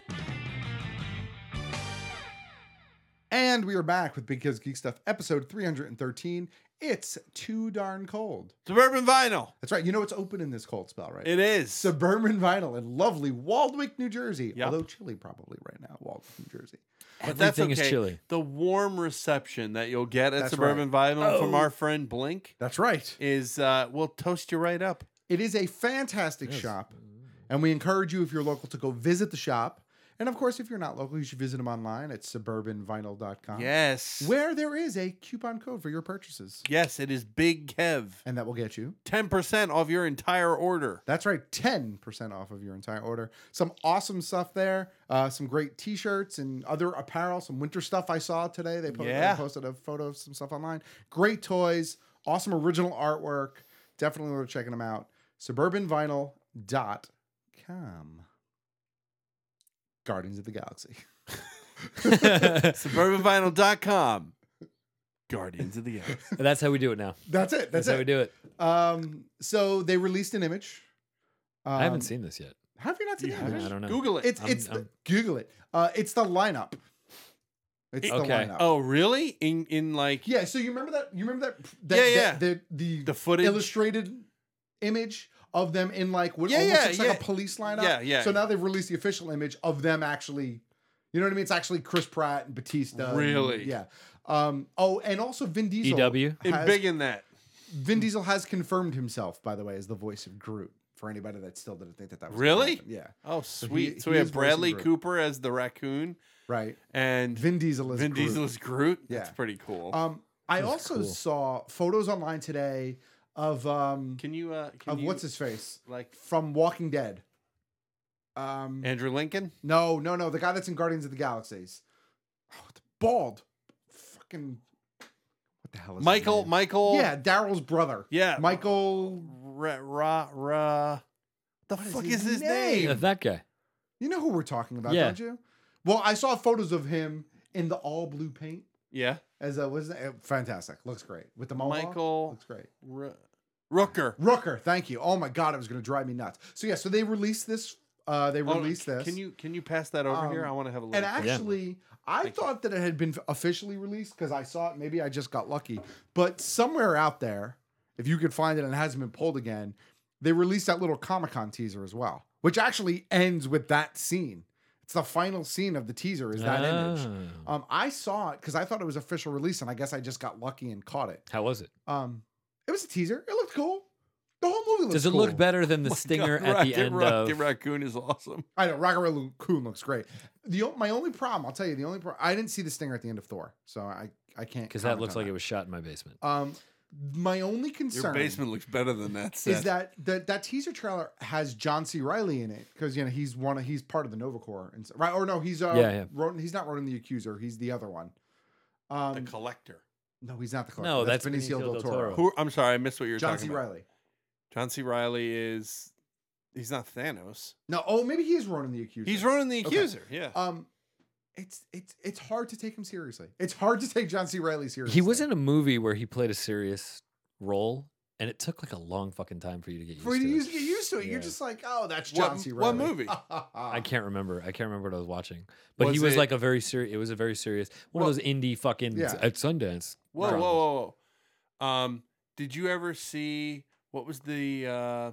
And we are back with Big Kev's Geek Stuff, episode 313. It's too darn cold. Suburban Vinyl. That's right. You know it's open in this cold spell, right? It is. Suburban Vinyl in lovely Waldwick, New Jersey. Yep. Although chilly probably right now, Waldwick, New Jersey. But that's Everything okay. is chilly. The warm reception that you'll get at That's Suburban Vinyl from our friend Blink That's right. is we'll toast you right up. It is a fantastic shop. And we encourage you, if you're local, to go visit the shop. And of course, if you're not local, you should visit them online at suburbanvinyl.com. Yes. Where there is a coupon code for your purchases. Yes, it is Big Kev. And that will get you 10% off your entire order. That's right, 10% off of your entire order. Some awesome stuff there. Some great t-shirts and other apparel. Some winter stuff I saw today. They posted a photo of some stuff online. Great toys. Awesome original artwork. Definitely worth checking them out. Suburbanvinyl.com. Guardians of the Galaxy. Suburbanvinyl.com. Guardians of the Galaxy. That's how we do it now. That's it. That's how we do it. So they released an image. I haven't seen this yet. Have you not seen the image? I don't know. Google it. Google it. It's the lineup. It's the lineup. Oh, really? In like Yeah, so you remember that the footage, illustrated image of them in like what Yeah, almost yeah, looks like a police lineup. Yeah, yeah. So now they've released the official image of them actually, you know what I mean? It's actually Chris Pratt and Batista. Really? Yeah. And also Vin Diesel. EW? And big in that. Vin Diesel has confirmed himself, by the way, as the voice of Groot. For anybody that still didn't think that was Really? gonna happen. Yeah. Oh, sweet. So we he have is Bradley voicing Groot. Cooper as the raccoon. Right. And Vin Diesel is Groot. Yeah. That's pretty cool. I also saw photos online today of can you what's his face? Like from Walking Dead. Andrew Lincoln? No, the guy that's in Guardians of the Galaxies. Oh, the bald. Fucking what the hell is Michael? Yeah, Daryl's brother. Yeah. Michael The fuck is his name? That guy. You know who we're talking about, Yeah. don't you? Well, I saw photos of him in the all blue paint. Yeah. As a fantastic. Looks great. With the mohawk. Michael Looks great. Rooker. Thank you. Oh my god, it was going to drive me nuts. So so they released this. This. Can you pass that over here? I want to have a look. And actually, I thought that it had been officially released because I saw it. Maybe I just got lucky. But somewhere out there, if you could find it and it hasn't been pulled again, they released that little Comic-Con teaser as well, which actually ends with that scene. It's the final scene of the teaser is that image. I saw it because I thought it was official release, and I guess I just got lucky and caught it. How was it? It was a teaser. It looked cool. The whole movie looks Does it cool. look better than the stinger at the end Rocket of... Raccoon is awesome. I know. Rocket Raccoon looks great. My only problem, I'll tell you, I didn't see the stinger at the end of Thor, so I can't. Because that looks like it was shot in my basement. My only concern. Your basement looks better than that set. Is that teaser trailer has John C. Reilly in it because he's part of the Nova Corps, right? Or no, he's he's not Ronan the Accuser. He's the other one. The Collector. No, he's not the Collector. No, that's Benicio del Toro. Who? I'm sorry, I missed what you were John talking C. about. Reilly. John C. Reilly he's not Thanos. No, maybe he is Ronan the Accuser. He's Ronan the Accuser. Okay. Yeah. It's hard to take him seriously. It's hard to take John C. Reilly seriously. He was in a movie where he played a serious role, and it took like a long fucking time for you to get used to it. Get used to it. Yeah. You're just like, oh, that's John C. Reilly. What movie? I can't remember. I can't remember what I was watching. But he Was was it- like a very serious. It was a very serious one of those indie fucking at Sundance. Whoa. Did you ever see what was the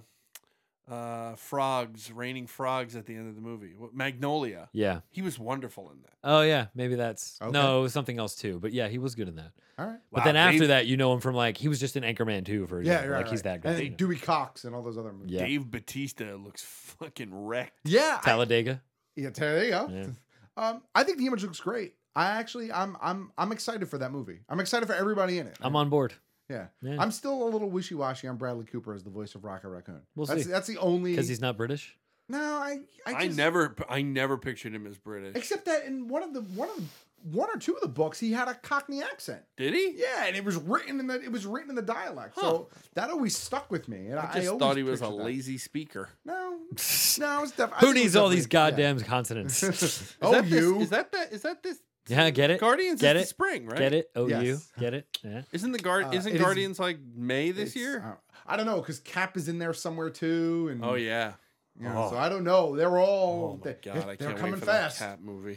frogs, raining frogs at the end of the movie? Magnolia. Yeah. He was wonderful in that. Oh yeah, maybe that's Okay. no, it was something else too. But yeah, he was good in that. All right. But then after that, you know him from like he was just in Anchorman 2, for example. Yeah, like he's that good. And Dewey Cox and all those other movies. Yeah. Dave Bautista looks fucking wrecked. Yeah. Talladega. There you go. Yeah. I think the image looks great. I'm excited for that movie. I'm excited for everybody in it. I'm on board. Yeah. Yeah. I'm still a little wishy-washy on Bradley Cooper as the voice of Rocket Raccoon. We'll see. That's the only because he's not British. No, I just, I never pictured him as British. except that in one or two of the books he had a Cockney accent. Did he? Yeah, and it was written in the dialect. So that always stuck with me. And I just always thought he was a pictured that. lazy speaker. No, it's definitely. Who needs all these goddamn consonants? Is that this? Yeah, get it. Guardians get is it. the spring, right? Get it. Oh, Yes. you get it. Yeah. Isn't it Guardians like May this It's, year? I don't know because Cap is in there somewhere too. And Oh yeah. You know, so I don't know. They're all Oh my God, I they're can't coming wait for fast. that cat movie.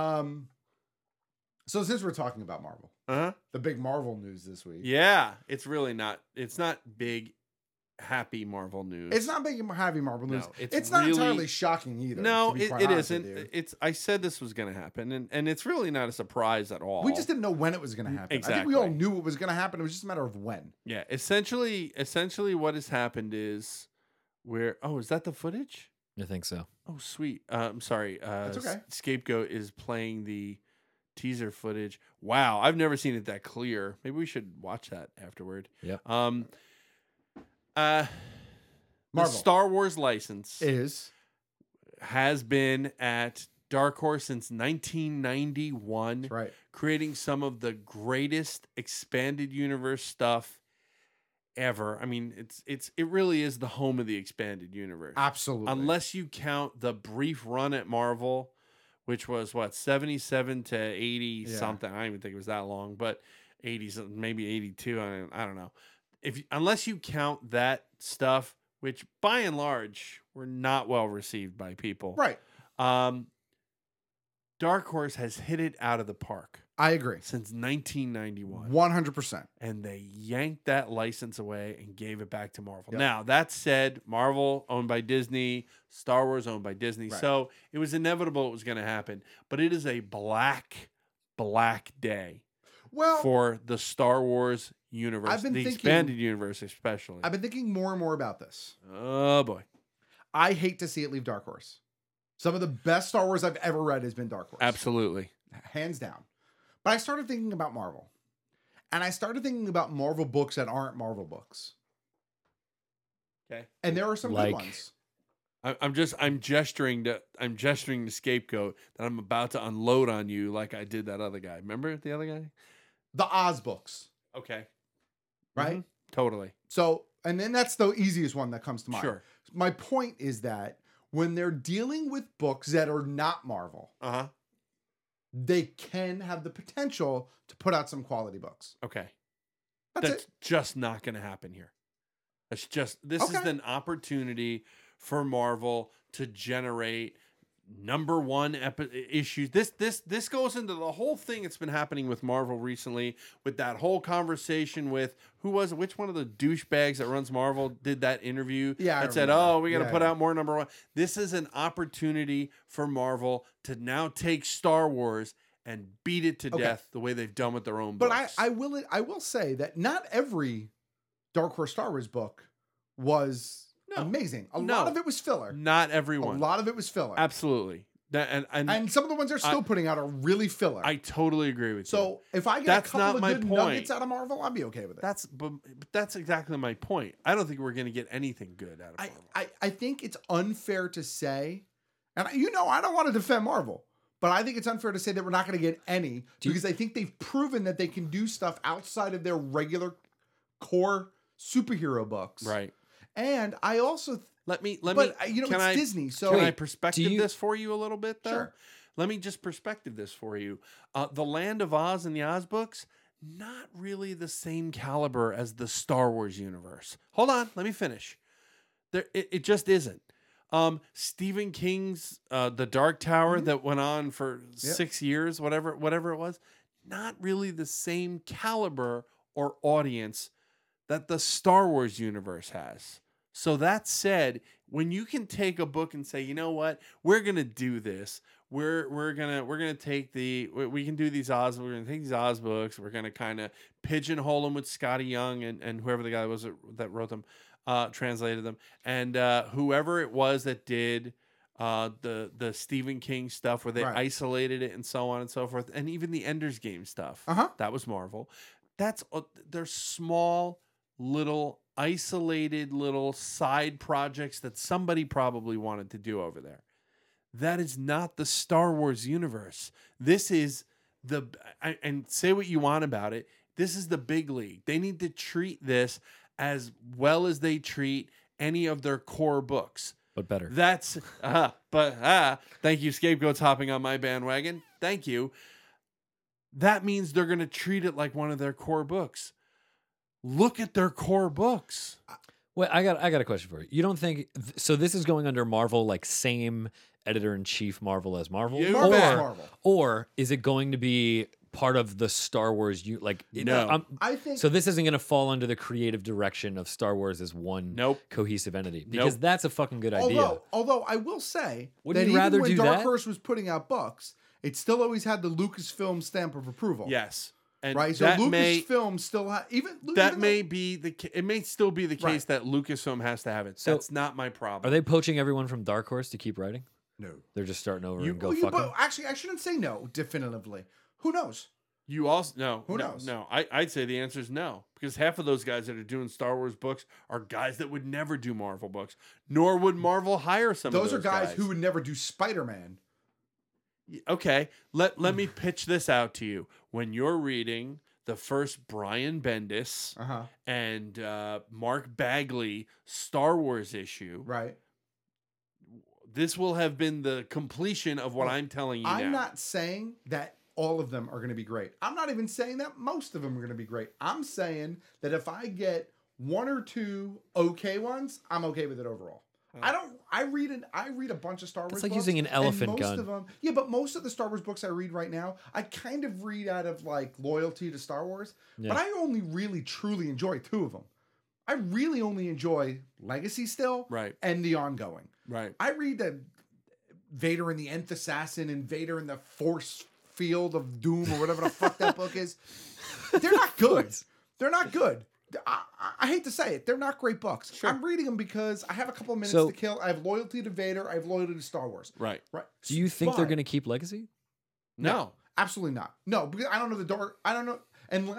So since we're talking about Marvel, the big Marvel news this week. Yeah, it's really not. It's not big, happy Marvel news. It's not big happy Marvel news. No, it's not entirely shocking either. No, to be quite it honest isn't. with you. It's. I said this was going to happen, and it's really not a surprise at all. We just didn't know when it was going to happen. Exactly. I think we all knew it was going to happen. It was just a matter of when. Yeah, essentially, what has happened is where. Oh, is that the footage? I think so. Oh, sweet. I'm sorry. That's okay. Scapegoat is playing the teaser footage. Wow, I've never seen it that clear. Maybe we should watch that afterward. Yep. The Marvel. Star Wars license has been at Dark Horse since 1991. That's right. Creating some of the greatest expanded universe stuff ever. I mean, it really is the home of the expanded universe. Absolutely. Unless you count the brief run at Marvel, which was 77 to 80 something. I don't even think it was that long, but 80s, maybe 82. I don't know. Unless you count that stuff, which by and large were not well received by people. Right. Dark Horse has hit it out of the park. I agree. Since 1991. 100%. And they yanked that license away and gave it back to Marvel. Yep. Now, that said, Marvel owned by Disney, Star Wars owned by Disney. Right. So it was inevitable it was going to happen. But it is a black day for the Star Wars universe, the expanded universe especially. I've been thinking more and more about this. Oh, boy. I hate to see it leave Dark Horse. Some of the best Star Wars I've ever read has been Dark Horse. Absolutely. Hands down. But I started thinking about Marvel. And I started thinking about Marvel books that aren't Marvel books. Okay. And there are some good ones. I'm gesturing to Scapegoat that I'm about to unload on you like I did that other guy. Remember the other guy? The Oz books. Okay. Right? Mm-hmm. Totally. So, and then that's the easiest one that comes to mind. Sure. My point is that when they're dealing with books that are not Marvel, they can have the potential to put out some quality books. Okay. That's just not going to happen here. This is an opportunity for Marvel to generate number one issues. This goes into the whole thing that's been happening with Marvel recently, with that whole conversation with which one of the douchebags that runs Marvel did that interview that said, we got to put out more number one. This is an opportunity for Marvel to now take Star Wars and beat it to death the way they've done with their own books. But I will say that not every Dark Horse Star Wars book was amazing. A lot of it was filler. Not everyone. A lot of it was filler. Absolutely. And some of the ones they're still putting out are really filler. I totally agree with you. So if I get a couple of good nuggets out of Marvel, I'll be okay with it. But that's exactly my point. I don't think we're going to get anything good out of Marvel. I think it's unfair to say, and I don't want to defend Marvel, but I think it's unfair to say that we're not going to get any because I think they've proven that they can do stuff outside of their regular core superhero books. Right. And I also it's Disney. So can I perspective this for you a little bit though? Sure. Let me just perspective this for you. The Land of Oz and the Oz books, not really the same caliber as the Star Wars universe. Hold on, let me finish. It just isn't. Stephen King's The Dark Tower that went on for 6 years, whatever it was, not really the same caliber or audience that the Star Wars universe has. So that said, when you can take a book and say, you know what, we're gonna do this. We're gonna take we can do these Oz. We're gonna take these Oz books. We're gonna kind of pigeonhole them with Scotty Young and whoever the guy was that wrote them, translated them, and whoever it was that did the Stephen King stuff where they isolated it and so on and so forth, and even the Ender's Game stuff. That was Marvel. They're small, little isolated little side projects that somebody probably wanted to do over there. That is not the Star Wars universe. This is and say what you want about it, this is the big league. They need to treat this as well as they treat any of their core books. But better. Thank you, Scapegoat's hopping on my bandwagon. Thank you. That means they're going to treat it like one of their core books. Look at their core books. Well, I got a question for you. You don't think so? This is going under Marvel, like same editor-in-chief Marvel as Marvel, Marvel as Marvel. or is it going to be part of the Star Wars? No. I think so. This isn't going to fall under the creative direction of Star Wars as one cohesive entity because that's a fucking good idea. Although I will say Wouldn't that you rather even when do Dark that? Horse was putting out books, it still always had the Lucasfilm stamp of approval. Yes. And right, so Lucasfilm still it may still be the case that Lucasfilm has to have it. So That's not my problem. Are they poaching everyone from Dark Horse to keep writing? No, they're just starting over and But fuck 'em? actually, I shouldn't say no definitively. Who knows? You also no. Who no, knows? No, I'd say the answer is no because half of those guys that are doing Star Wars books are guys that would never do Marvel books, nor would Marvel hire some. Those of are guys who would never do Spider-Man. Okay, let me pitch this out to you. When you're reading the first Brian Bendis and Mark Bagley Star Wars issue, right? This will have been the completion of what I'm telling you now. I'm not saying that all of them are going to be great. I'm not even saying that most of them are going to be great. I'm saying that if I get one or two okay ones, I'm okay with it overall. I read a bunch of Star Wars It's like books, using an elephant and most gun. of them, yeah, but most of the Star Wars books I read right now, I kind of read out of like loyalty to Star Wars, but I only really truly enjoy two of them. I really only enjoy Legacy still, right, and the ongoing. Right. I read the Vader and the Nth Assassin and Vader in the Force Field of Doom or whatever the fuck that book is. They're not good. They're not good. I hate to say it. They're not great books. Sure. I'm reading them because I have a couple of minutes to kill. I have loyalty to Vader. I have loyalty to Star Wars. Right. Right. Do you think they're going to keep Legacy? No. Absolutely not. No, because I don't know the door. I don't know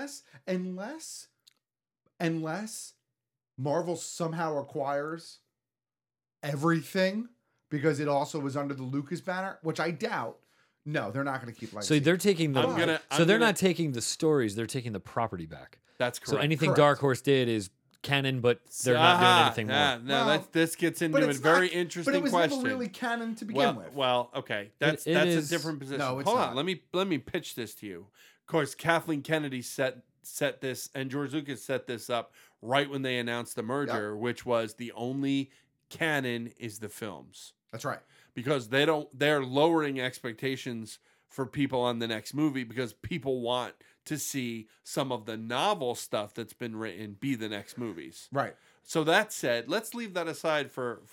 unless Marvel somehow acquires everything because it also was under the Lucas banner, which I doubt. No, they're not going to keep Legacy. So they're taking they're not taking the stories; they're taking the property back. That's correct. So anything Dark Horse did is canon, but they're not doing anything more. No, this gets into a very interesting question. But it was never really canon to begin with. Well, okay, that's a different position. No, it's Hold not. on, let me pitch this to you. Of course, Kathleen Kennedy set this, and George Lucas set this up right when they announced the merger, which was the only canon is the films. That's right. Because they're lowering expectations for people on the next movie because people want to see some of the novel stuff that's been written be the next movies. Right. So that said, let's leave that aside for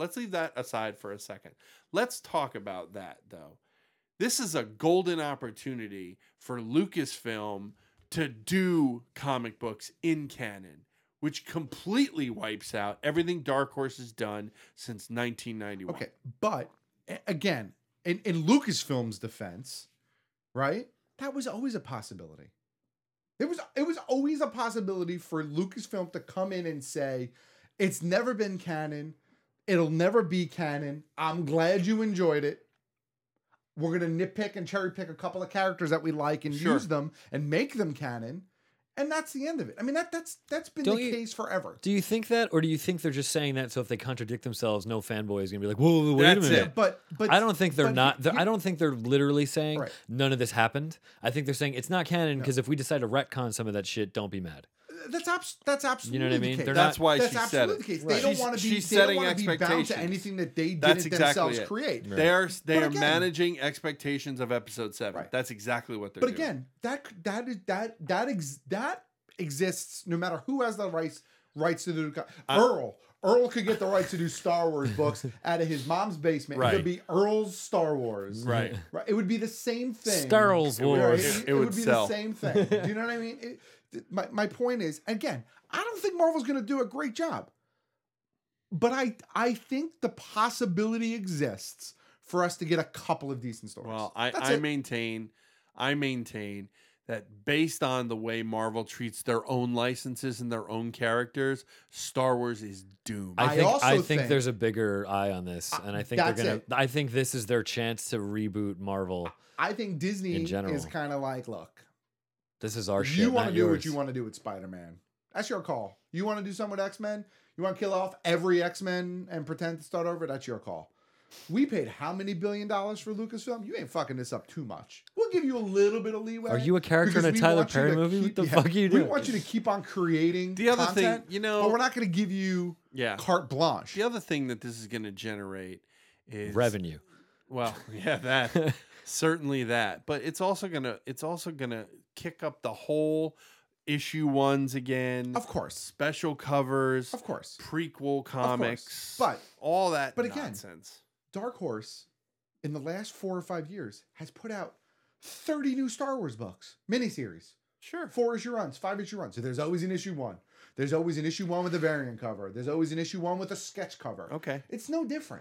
a second. Let's talk about that though. This is a golden opportunity for Lucasfilm to do comic books in canon, which completely wipes out everything Dark Horse has done since 1991. Okay, but again, in Lucasfilm's defense, right? That was always a possibility. It was always a possibility for Lucasfilm to come in and say, "It's never been canon. It'll never be canon. I'm glad you enjoyed it. We're gonna nitpick and cherry pick a couple of characters that we like and use them and make them canon." And that's the end of it. I mean, that's been the case forever. Do you think that, or do you think they're just saying that so if they contradict themselves, no fanboy is going to be like, "Whoa, wait a minute." But I don't think they're not. I don't think they're literally saying none of this happened. I think they're saying it's not canon because if we decide to retcon some of that shit, don't be mad. That's absolutely you know what I mean. the case. That's why that's she absolutely said it. the case. Right. They don't want to be. She's They don't setting want to be bound expectations. to anything that they That's didn't exactly themselves it. create. Right. They are again, managing expectations of Episode 7. Right. That's exactly what they're But doing. again, that exists no matter who has the rights to do. Earl could get the rights to do Star Wars books out of his mom's basement. Right. It could be Earl's Star Wars. Right. It would be the same thing. Star Wars. It would be sell. the same thing. Do you know what I mean? My point is, again, I don't think Marvel's going to do a great job. But I think the possibility exists for us to get a couple of decent stories. Well, I maintain that based on the way Marvel treats their own licenses and their own characters, Star Wars is doomed. I think there's a bigger eye on this, and I think they're gonna. I think this is their chance to reboot Marvel. I think Disney in general is kind of like, look, this is our shit. You want to do yours. what you want to do with Spider-Man. That's your call. You want to do something with X-Men? You want to kill off every X-Men and pretend to start over? That's your call. We paid how many $1 billion for Lucasfilm? You ain't fucking this up too much. We'll give you a little bit of leeway. Are you a character in a Tyler Perry movie? What the fuck are you doing? We want you to keep on creating The other content, thing, but we're not going to give you carte blanche. The other thing that this is going to generate is revenue. Well, yeah, that certainly that, but it's also gonna kick up the whole issue ones again. Of course, special covers. Of course, prequel comics. But all that. But again, nonsense. Dark Horse, in the last 4 or 5 years, has put out 30 new Star Wars books, miniseries. Sure, 4 issue runs, 5 issue runs. So there's always an issue 1. There's always an issue 1 with a variant cover. There's always an issue 1 with a sketch cover. Okay, it's no different.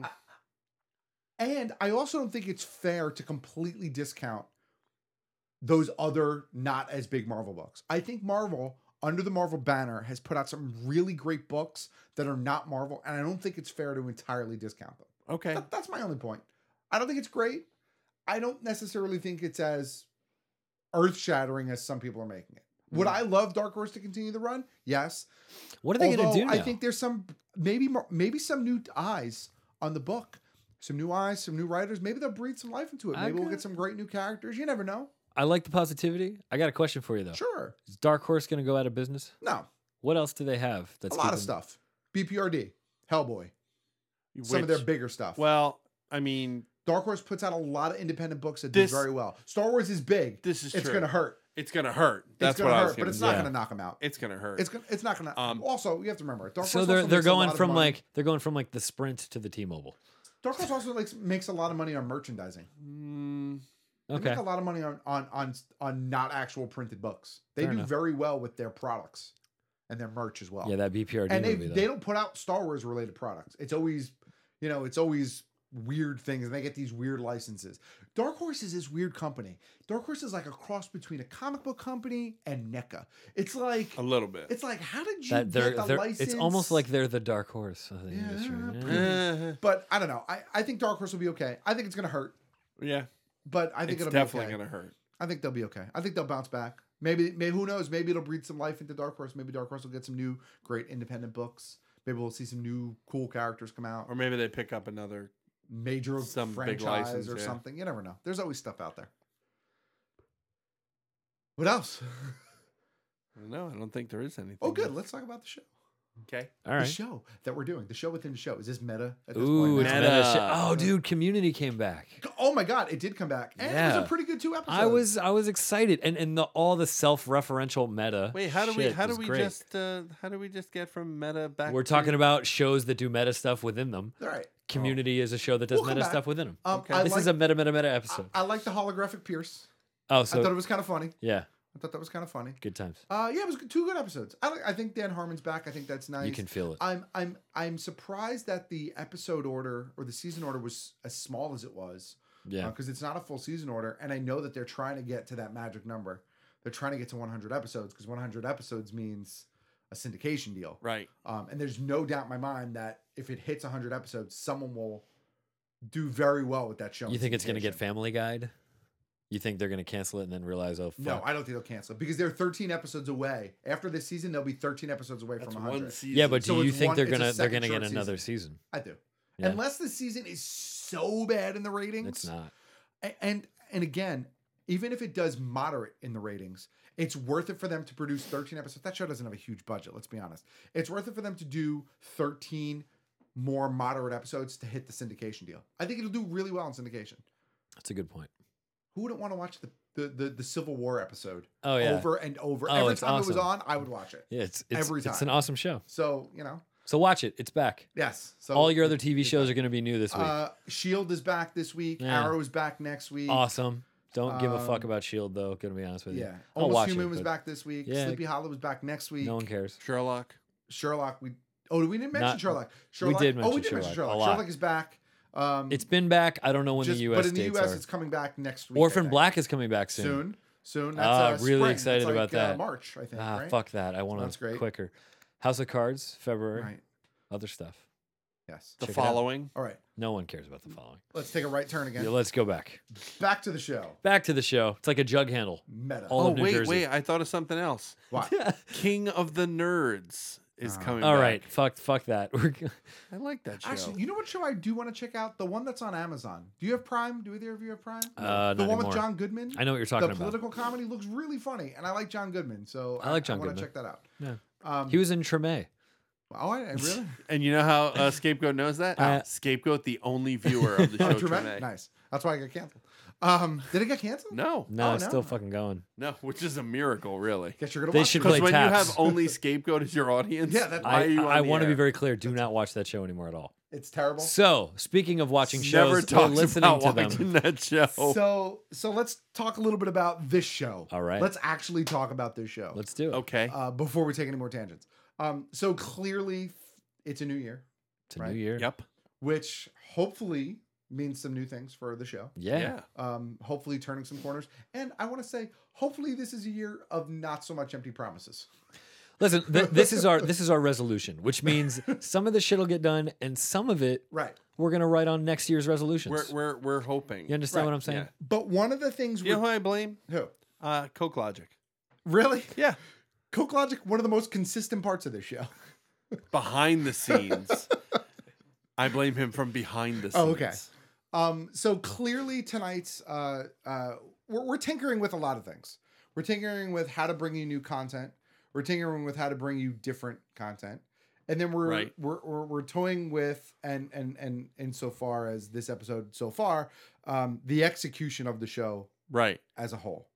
And I also don't think it's fair to completely discount those other not as big Marvel books. I think Marvel, under the Marvel banner, has put out some really great books that are not Marvel, and I don't think it's fair to entirely discount them. Okay. That's my only point. I don't think it's great. I don't necessarily think it's as earth-shattering as some people are making it. Would I love Dark Horse to continue the run? Yes. What are they going to do now? I think there's some, maybe some new eyes on the book. Some new eyes, some new writers. Maybe they'll breathe some life into it. Maybe we'll get some great new characters. You never know. I like the positivity. I got a question for you, though. Sure. Is Dark Horse going to go out of business? No. What else do they have? That's a lot of stuff. BPRD, Hellboy. Some of their bigger stuff. Well, I mean, Dark Horse puts out a lot of independent books that do very well. Star Wars is big. This is It's true. going to hurt. It's going to hurt. That's it's gonna what I hurt, was going but to it's not going to knock them out. It's going to hurt. It's not going to. Also, you have to remember, Dark So Horse they're also makes a going lot of from money. they're going from the Sprint to the T-Mobile. Dark Horse also makes a lot of money on merchandising. They Okay. make a lot of money on not actual printed books. They Fair do enough. very well with their products and their merch as well. Yeah, that BPRD and movie. they don't put out Star Wars related products. It's always, it's always weird things, and they get these weird licenses. Dark Horse is this weird company. Dark Horse is like a cross between a comic book company and NECA. It's like a little bit. It's like, how did you That get the license? It's almost like they're the Dark Horse of the industry. But I don't know. I think Dark Horse will be okay. I think it's going to hurt. Yeah. But I think It's it'll definitely be okay. going to hurt. I think they'll be okay. I think they'll bounce back. Maybe who knows? Maybe it'll breathe some life into Dark Horse. Maybe Dark Horse will get some new great independent books. Maybe we'll see some new cool characters come out. Or maybe they pick up another major some franchise big license or something. You never know. There's always stuff out there. What else? No, I don't think there is anything. Oh, good. Let's talk about the show. Okay. All right. The show that we're doing. The show within the show. Is this meta at this Ooh, point? it's meta shit. Oh, dude, Community came back. Oh my God, it did come back. And it was a pretty good 2 episodes. I was excited, and all the self-referential meta. Wait, how do we just get from meta back? We're talking about shows that do meta stuff within them. All right. Community is a show that does We'll come meta back. stuff within them. Okay. This is a meta episode. I like the holographic Pierce. Oh, so I thought it was kind of funny. Yeah. I thought that was kind of funny. Good times. Yeah, it was 2 good episodes. I think Dan Harmon's back. I think that's nice. You can feel it. I'm surprised that the episode order or the season order was as small as it was. Yeah. Because it's not a full season order, and I know that they're trying to get to that magic number. They're trying to get to 100 episodes because 100 episodes means a syndication deal. Right. And there's no doubt in my mind that if it hits 100 episodes, someone will do very well with that show. You think it's going to get Family Guide? You think they're going to cancel it and then realize, oh, fuck. No, I don't think they'll cancel it because they're 13 episodes away. After this season, they'll be 13 episodes away from 100. one season. Yeah, but do So you it's think one- they're it's a gonna second get short another season? I do. Yeah. Unless the season is so bad in the ratings. It's not. And again, even if it does moderate in the ratings, it's worth it for them to produce 13 episodes. That show doesn't have a huge budget, let's be honest. It's worth it for them to do 13 more moderate episodes to hit the syndication deal. I think it'll do really well in syndication. That's a good point. Who wouldn't want to watch the Civil War episode Oh, yeah. over and over? Oh, Every it's time it was awesome. on, I would watch it. Yeah, it's every time. It's an awesome show. So, So watch it. It's back. Yes. So all your other TV shows are going to be new this week. Shield is back this week. Yeah. Arrow is back next week. Awesome. Don't give a fuck about Shield though. Gonna be honest with you. Yeah. I'll Almost watch Human it, was but back this week. Yeah. Sleepy Hollow was back next week. No one cares. Sherlock. We didn't mention Not- Sherlock. we did mention we did mention Sherlock Sherlock. a lot. Sherlock is back. It's been back. I don't know when the U.S. But in the dates U.S. are. it's coming back next week. I Orphan think. Black is coming back soon. Soon. That's really spring. excited That's about like, that. March, I think. Right? Fuck that. I want That's it great. quicker. House of Cards, February. Right. Other stuff. Yes. The Check it out. Following. All right. No one cares about the following. Let's take a right turn again. Yeah, let's go back. Back to the show. Back to the show. It's like a jug handle. Meta. All of New wait, Jersey. I thought of something else. What? King of the Nerds is coming. All back. right, fuck that. I like that show. Actually, you know what show I do want to check out? The one that's on Amazon. Do you have Prime? Do either of you have Prime? No. The Not one anymore. with John Goodman. I know what you're talking the about. political comedy looks really funny, and I like John Goodman, so I like John I want Goodman. to check that out. Yeah. He was in Treme. Oh, I really? And you know how Scapegoat knows that? Scapegoat, the only viewer of the show. Treme. Nice. That's why I got canceled. Did it get canceled? No. No, it's still fucking going. No, which is a miracle, really. Guess you're gonna They watch should it. play Because when you Taps. have only Scapegoat as your audience, Yeah, why are you on I the want to be air? very clear. Do not watch that show anymore at all. It's terrible. So, speaking of watching Never shows, we're talked listening about to them. watching that show. So let's talk a little bit about this show. All right. Let's actually talk about this show. Let's do it. Okay. Before we take any more tangents. So clearly, it's a new year. It's a new year. Yep. Which hopefully means some new things for the show. Yeah. Hopefully turning some corners. And I want to say, hopefully this is a year of not so much empty promises. Listen, this is our resolution, which means some of the shit will get done, and some of it, we're gonna write on next year's resolutions. We're hoping. You understand what I'm saying? Yeah. But one of the things You know who I blame? Who? Coke Logic. Really? Yeah. Coke Logic, one of the most consistent parts of this show. Behind the scenes. I blame him from behind the scenes. Oh, okay. So clearly tonight's we're tinkering with a lot of things. We're tinkering with how to bring you new content. We're tinkering with how to bring you different content. And then we're toying with and insofar as this episode so far, the execution of the show as a whole.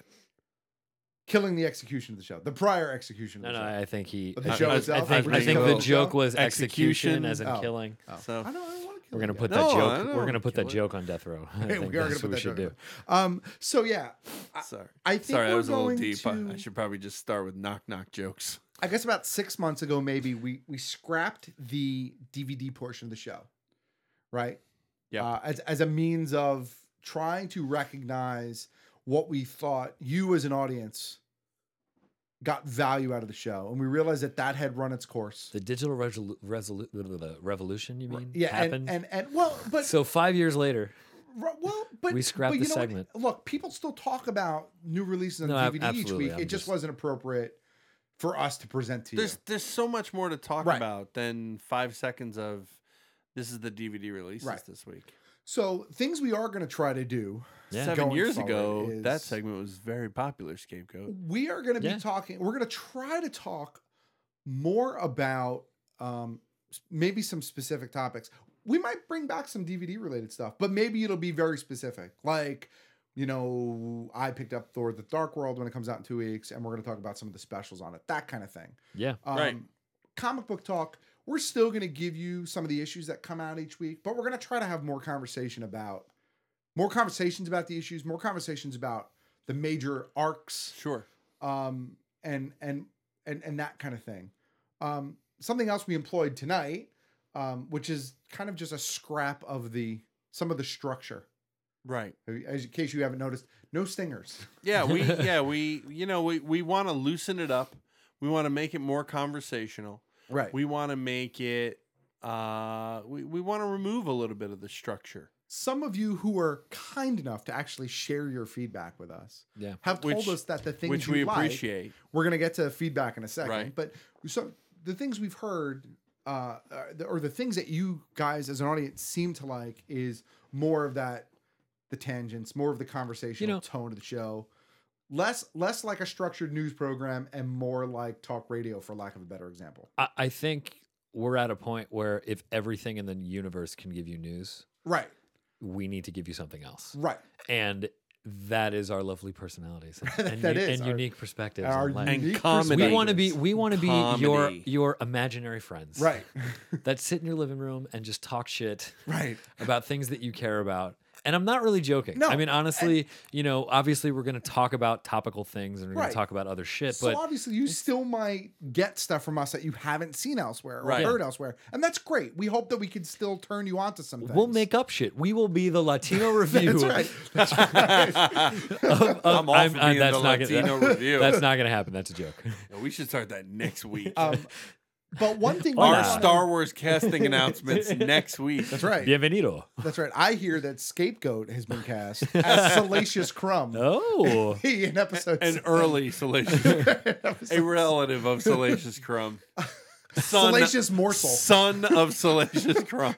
Killing the execution of the show. The prior execution of the show. I think the show itself. I think the joke was Execution. execution as in killing. So I don't want to kill we're gonna you put guys. that No, I joke. don't We're gonna put that kill it. joke on death row. I Hey, think we are that's gonna what put we that should joke do. So yeah, Sorry. I think Sorry, that we're was a little going deep. to- I should probably just start with knock jokes. I guess about 6 months ago, maybe we scrapped the DVD portion of the show, right? Yeah. As a means of trying to recognize what we thought you as an audience got value out of the show, and we realized that had run its course. The digital revolution, you mean? Yeah, happened. and well, but So 5 years later, but we scrapped but you the know what? segment. Look, people still talk about new releases on No, DVD each absolutely. week. I'm It just just- wasn't appropriate for us to present to you. There's so much more to talk Right. about than 5 seconds of this is the DVD releases Right. this week. So things we are going to try to do. 7 going years forward ago, is- that segment was very popular, Scapegoat. We are going to Yeah. be talking. We're going to try to talk more about maybe some specific topics. We might bring back some DVD related stuff, but maybe it'll be very specific. Like, you know, I picked up Thor: The Dark World when it comes out in 2 weeks, and we're going to talk about some of the specials on it. That kind of thing. yeah. Right. Comic book talk. We're still going to give you some of the issues that come out each week, but we're going to try to have more conversations about the issues, more conversations about the major arcs. Sure. And that kind of thing. Something else we employed tonight, which is kind of just a scrap of some of the structure. Right. As in case you haven't noticed, no stingers. Yeah, we want to loosen it up. We want to make it more conversational. Right. We want to make it we want to remove a little bit of the structure. Some of you who are kind enough to actually share your feedback with us have told Which- us that the things which you we like- appreciate. We're going to get to feedback in a second. Right. But so the things we've heard or the things that you guys as an audience seem to like is more of the tangents, more of the conversational tone of the show. Less like a structured news program and more like talk radio, for lack of a better example. I think we're at a point where if everything in the universe can give you news, right, we need to give you something else. Right. And that is our lovely personalities and, That is and our- unique perspectives. our in life. unique comedy. We want to be Comedy. your imaginary friends. Right. That sit in your living room and just talk shit Right. about things that you care about. And I'm not really joking. No, I mean, honestly, obviously we're going to talk about topical things and we're going Right. to talk about other shit. So But obviously you still might get stuff from us that you haven't seen elsewhere or Right. heard elsewhere. And that's great. We hope that we can still turn you on to some things. we'll make up shit. We will be the Latino review. That's right. That's right. I'm all for being that's the not Latino gonna, review. That's not going to happen. That's a joke. Yeah, we should start that next week. But one thing Our wanna- Star Wars casting announcements next week. That's right. Bienvenido. That's right. I hear that Scapegoat has been cast as Salacious Crumb. Oh. In episode An 6. early Salacious. A relative of Salacious Crumb. Salacious morsel. Son of Salacious Crumb.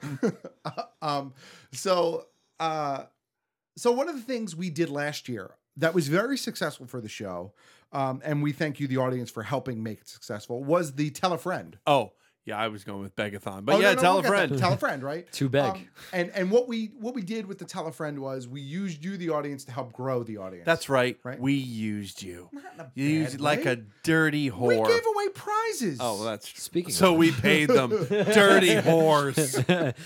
So one of the things we did last year that was very successful for the show, and we thank you, the audience, for helping make it successful, was the Tell a Friend. Oh, yeah, I was going with Begathon, but tell a friend. Tell a friend, right? Too big. And what we did with the Tell a Friend was we used you, the audience, to help grow the audience. That's right. Right? We used you. Not in a You used bad like way. a dirty whore. We gave away prizes. Oh, well, that's true. Speaking So of we paid them. Dirty whores.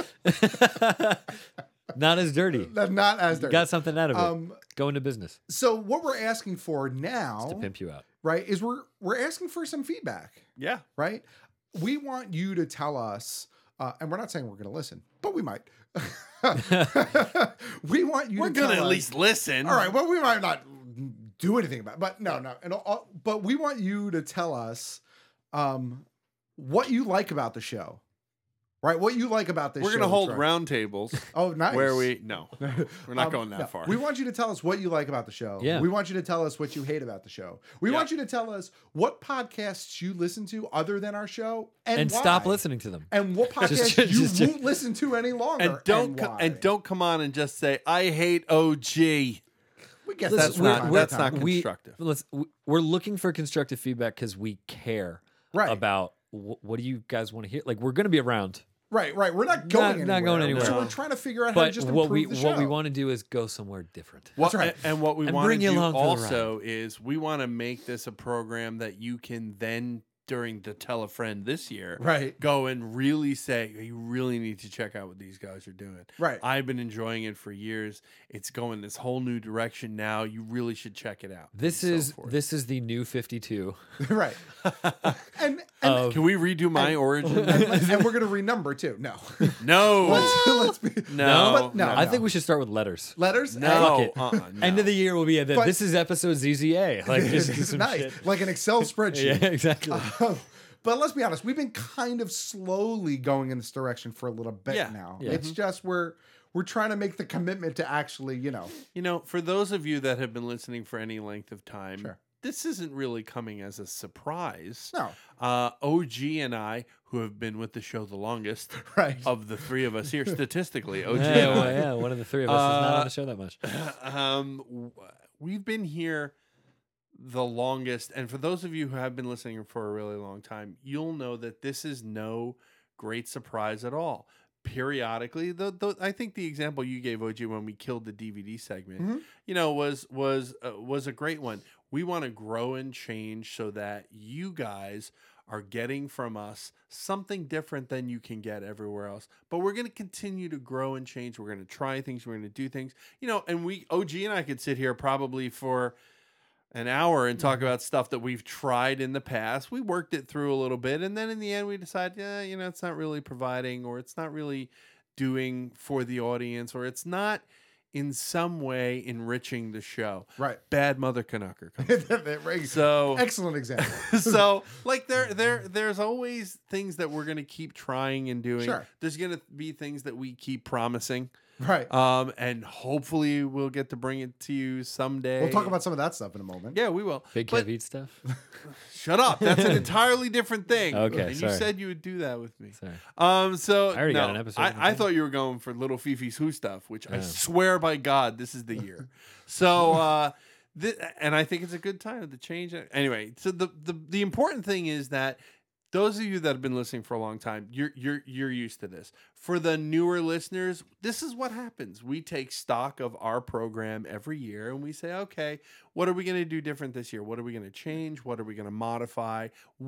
Not as dirty. Not as dirty. Got something out of it. Go into business. So what we're asking for now, To pimp you out. right, is we're asking for some feedback. Yeah. Right? We want you to tell us, and we're not saying we're going to listen, but we might. We want you We're to going tell to at us- least listen. All right, well, we might not do anything about it, but no. But we want you to tell us what you like about the show. Right? What you like about this We're show. going to hold that's right. round tables. Oh, nice. Where we're not going that no. far. We want you to tell us what you like about the show. Yeah. We want you to tell us what you hate about the show. We want you to tell us what podcasts you listen to other than our show and why. stop listening to them. And what podcasts you won't listen to any longer. And don't come on and just say, I hate OG. We get that's not constructive. We're looking for constructive feedback because we care about what do you guys want to hear. Like, we're going to be around. Right. We're not going anywhere. Not going anywhere. So we're trying to figure out how to But just what improve the show. what we want to do is go somewhere different. That's right. And what we want to bring you do along for the also is we want to make this a program that you can then, during the Tell a Friend this year, Right. go and really say, you really need to check out what these guys are doing. Right. I've been enjoying it for years. It's going this whole new direction now. You really should check it out. This is the new 52. Right. And can we redo my origin? and we're going to renumber too. No. No. Let's be, No. no. I think we should start with letters. Letters? No. Fuck it. End of the year will be But- this is episode ZZA. Like, just some nice. shit. Like an Excel spreadsheet. Yeah, exactly. But let's be honest, we've been kind of slowly going in this direction for a little bit now. Yeah. It's just we're trying to make the commitment to actually, For those of you that have been listening for any length of time, Sure. this isn't really coming as a surprise. No. OG and I, who have been with the show the longest Right. of the three of us here, statistically, OG Yeah, and I. well, yeah, one of the three of us is not on the show that much. We've been here the longest, and for those of you who have been listening for a really long time, you'll know that this is no great surprise at all. Periodically, I think the example you gave, OG, when we killed the DVD segment, was a great one. We want to grow and change so that you guys are getting from us something different than you can get everywhere else. But we're going to continue to grow and change. We're going to try things. We're going to do things. And OG and I could sit here probably for an hour and talk about stuff that we've tried in the past. We worked it through a little bit, and then in the end we decided, it's not really providing, or it's not really doing for the audience, or it's not in some way enriching the show. Right. Bad Mother Canucker comes. So excellent example. So like there's always things that we're gonna keep trying and doing. Sure. There's gonna be things that we keep promising. Right. And hopefully we'll get to bring it to you someday. We'll talk about some of that stuff in a moment. Yeah, we will. Big Kev eat stuff. Shut up. That's an entirely different thing. Okay, and sorry. you said you would do that with me. Sorry. So I already got an episode of I it. thought you were going for Little Fifi's Who stuff, which I Yeah. swear by God, this is the year. So and I think it's a good time to change it. Anyway, so the important thing is that those of you that have been listening for a long time, you're used to this. For the newer listeners, this is what happens. We take stock of our program every year and we say, okay, what are we going to do different this year? What are we going to change? What are we going to modify?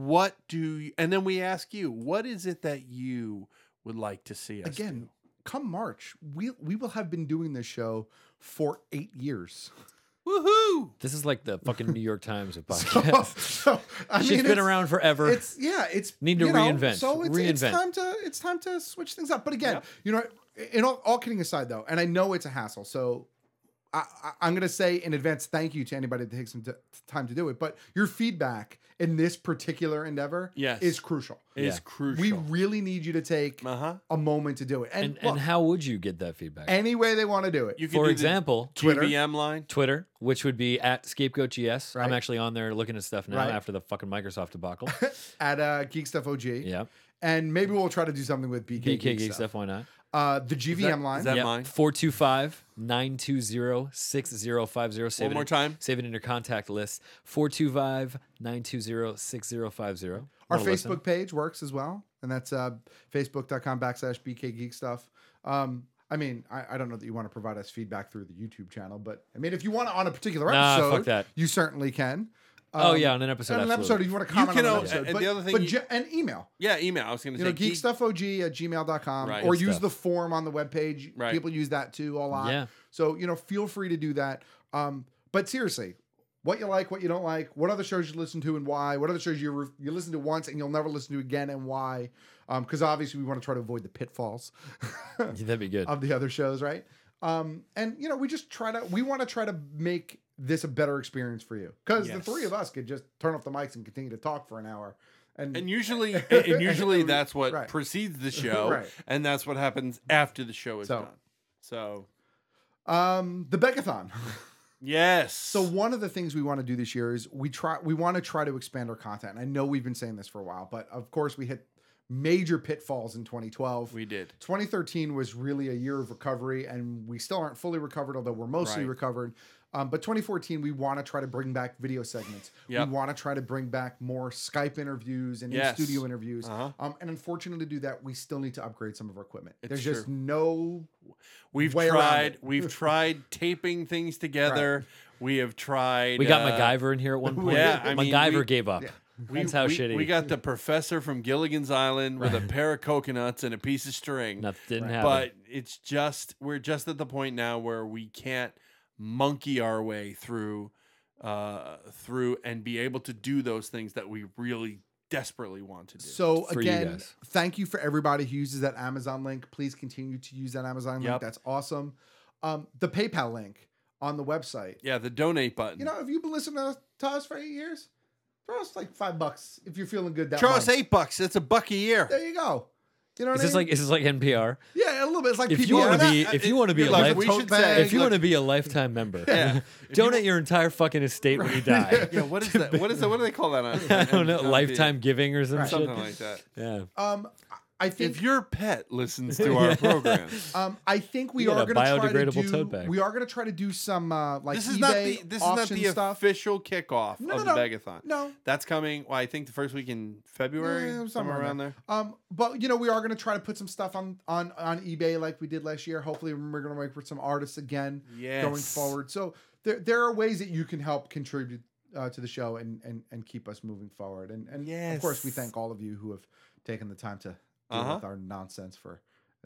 And then we ask you, what is it that you would like to see us Again, do? come March, we will have been doing this show for 8 years. Woohoo! This is like the fucking New York Times of podcasts. So, It's been around forever. It's Need to reinvent. So it's time to switch things up. But again, in all kidding aside though, and I know it's a hassle. So I'm going to say in advance, thank you to anybody that takes some time to do it. But your feedback in this particular endeavor is crucial. It is crucial. We really need you to take a moment to do it. And look, how would you get that feedback? any way they want to do it. You can For do example, the Twitter. GVM line. Twitter, which would be at ScapegoatGS. Right. I'm actually on there looking at stuff now Right. after the fucking Microsoft debacle. At Geek Stuff OG. Yep. And maybe we'll try to do something with BK, Geek Stuff, why not? The GVM line. Is that mine? 425-920-6050. One more time. Save it in your contact list. 425-920-6050. Our Wanna Facebook listen? page works as well. And that's facebook.com/BK Geek Stuff. I mean, I don't know that you want to provide us feedback through the YouTube channel, but I mean, if you want to on a particular Nah, episode, fuck that. you certainly can. Oh, yeah, on an episode, On an absolutely. episode, if you want to comment can on an al- episode. and but, the other thing but you- and email. Yeah, email. I was going to You say know, geekstuffog@gmail.com, Right. or Good use stuff. the form on the webpage. Right. People use that too a lot. Yeah. So, you know, feel free to do that. But seriously, what you like, what you don't like, what other shows you listen to and why, what other shows you listen to once and you'll never listen to again and why. Because obviously we want to try to avoid the pitfalls That'd be good. of the other shows, right? And, you know, we want to try to make this a better experience for you. Because the three of us could just turn off the mics and continue to talk for an hour. And usually that's what Right. precedes the show, Right. and that's what happens after the show is done. So, the Begathon. yes. So one of the things we want to do this year is we want to try to expand our content. And I know we've been saying this for a while, but of course we hit major pitfalls in 2012. We did. 2013 was really a year of recovery, and we still aren't fully recovered, although we're mostly Right. recovered. But 2014, we want to try to bring back video segments. Yep. We want to try to bring back more Skype interviews and Yes. in-studio interviews. Uh-huh. And unfortunately, to do that, we still need to upgrade some of our equipment. It's There's just true. no We've way around tried. it. We've tried taping things together. We have tried. We got MacGyver in here at one point. Yeah, I mean, MacGyver gave up. Yeah. That's how shitty. We got the professor from Gilligan's Island with a pair of coconuts and a piece of string. Nothing didn't happen. But it's just we're just at the point now where we can't monkey our way through and be able to do those things that we really desperately want to do. So For you again, guys. thank you for everybody who uses that Amazon link. Please continue to use that Amazon link. Yep. That's awesome. The PayPal link on the website. Yeah, the donate button. You know, if you've been listening to us for 8 years, throw us like $5 if you're feeling good that throw month. us $8. That's $1 a year. There you go. You know what Is I mean? this like NPR? Yeah, a little bit. It's like If PBS. you want to be, if you want to be a Like, life, we should say, if you want to be a lifetime member, Yeah. donate your entire fucking estate when you die. Yeah, what is that? What is that? What do they call that? I don't know, lifetime giving or some shit. something like that. Yeah. I think If your pet listens to our program, I think we You are get a going to try to biodegradable tote do. bag. We are going to try to do some like this is eBay this is not auction the stuff. official kickoff No, of no, the no. Begathon. No. That's coming. Well, I think the first week in February, Yeah, somewhere around there. But you know, we are going to try to put some stuff on eBay like we did last year. Hopefully, we're going to work with some artists again going Yes. forward. So there are ways that you can help contribute to the show and keep us moving forward. And of course, we Yes. thank all of you who have taken the time to deal with our nonsense for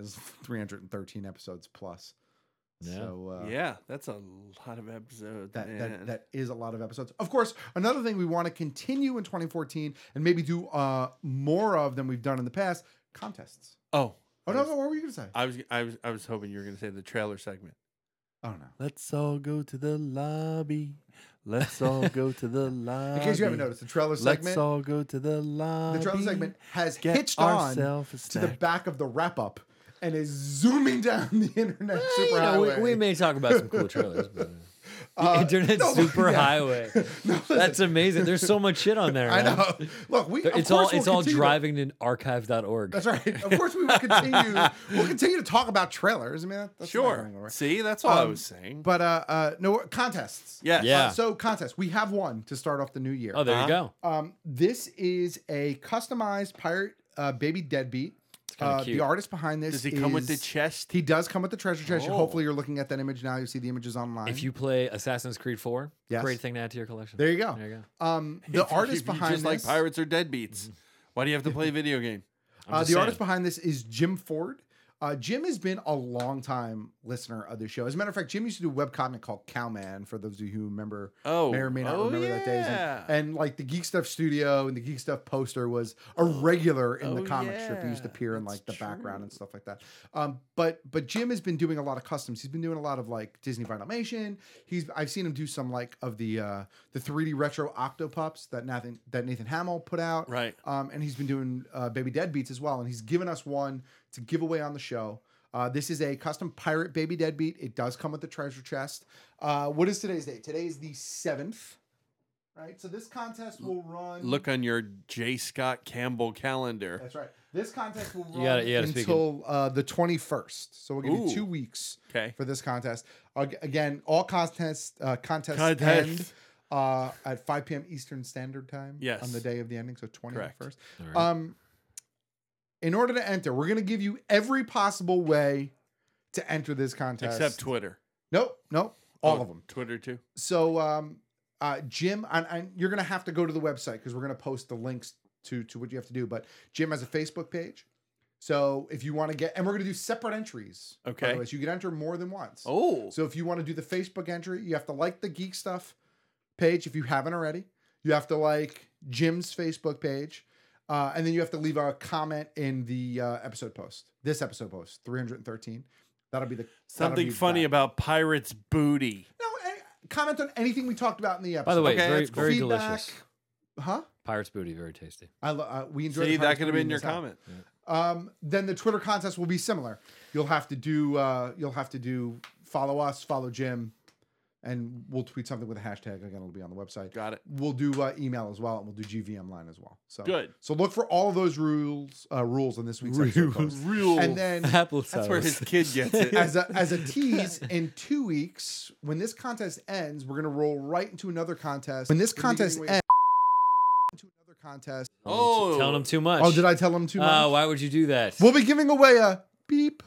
313 episodes plus. Yeah. So Yeah, that's a lot of episodes. man. that is a lot of episodes. Of course, another thing we want to continue in 2014 and maybe do more of than we've done in the past, contests. Oh no, what were you going to say? I was hoping you were going to say the trailer segment. Oh no. Let's all go to the lobby. Let's all go to the lobby. In case you haven't noticed, the trailer segment. Let's all go to the lobby. The trailer segment has Get hitched on ourselves a to the snack. back of the wrap up and is zooming down the internet You know, superhighway. we may talk about some cool trailers, but the internet no, super yeah. highway. That's amazing. There's so much shit on there. I man. know. Look, It's all driving to archive.org. That's right. Of course, we will continue. We'll continue to talk about trailers. I mean, that's not Sure. going nowhere. See, that's all I was saying. But no contests. Yes. Yeah. So contests. We have one to start off the new year. Oh, there you go. This is a customized pirate baby deadbeat. kinda cute. The artist behind this Does he come with the is- chest? He does come with the treasure chest. Oh. Hopefully, you're looking at that image now. You see the images online. If you play Assassin's Creed 4, Yes. great thing to add to your collection. There you go. There you go. The If you- artist if you behind just this, like pirates or deadbeats. Why do you have to play a video game? the artist behind this is Jim Ford. Jim has been a long time listener of the show. As a matter of fact, Jim used to do a webcomic called Cowman, for those of you who remember, may or may not remember that days. And like the Geek Stuff studio and the Geek Stuff poster was a regular in the comic strip. He used to appear in like the background and stuff like that. But Jim has been doing a lot of customs. He's been doing a lot of like Disney Vinylmation. I've seen him do some like of the 3D retro Octopups that Nathan Hamill put out. Right. And he's been doing Baby Deadbeats as well. And he's given us one to give away on the show. This is a custom pirate Baby Deadbeat. It does come with the treasure chest. What is today's date? Today is the 7th. Right. So this contest will run. Look on your J. Scott Campbell calendar. That's right. This contest will run until the 21st. So we'll give you 2 weeks for this contest. Again, all contests end at 5 p.m. Eastern Standard Time on the day of the ending. So 21st. Right. In order to enter, we're going to give you every possible way to enter this contest. Except Twitter. Nope. All of them. Twitter too. So, Jim, and you're going to have to go to the website because we're going to post the links to what you have to do. But Jim has a Facebook page. So if you want to and we're going to do separate entries. Okay. So you can enter more than once. Oh. So if you want to do the Facebook entry, you have to like the Geek Stuff page if you haven't already. You have to like Jim's Facebook page. And then you have to leave a comment in the episode post. This episode post, 313. That'll be something funny about Pirate's booty. No, comment on anything we talked about in the episode. By the way, very Feedback. delicious. Huh? Pirate's booty, very tasty. We enjoyed. See, that could have been your comment. Then the Twitter contest will be similar. You'll have to do follow us, follow Jim. And we'll tweet something with a hashtag. Again, it'll be on the website. Got it. We'll do email as well, and we'll do GVM line as well. So good. So look for all of those rules in this week's episode post. Rules. And then that's where his kid gets it. As a tease, in 2 weeks, when this contest ends, we're gonna roll right into another contest. When this contest ends, into another contest. Oh, telling him too much. Oh, did I tell him too much? Why would you do that? We'll be giving away a beep.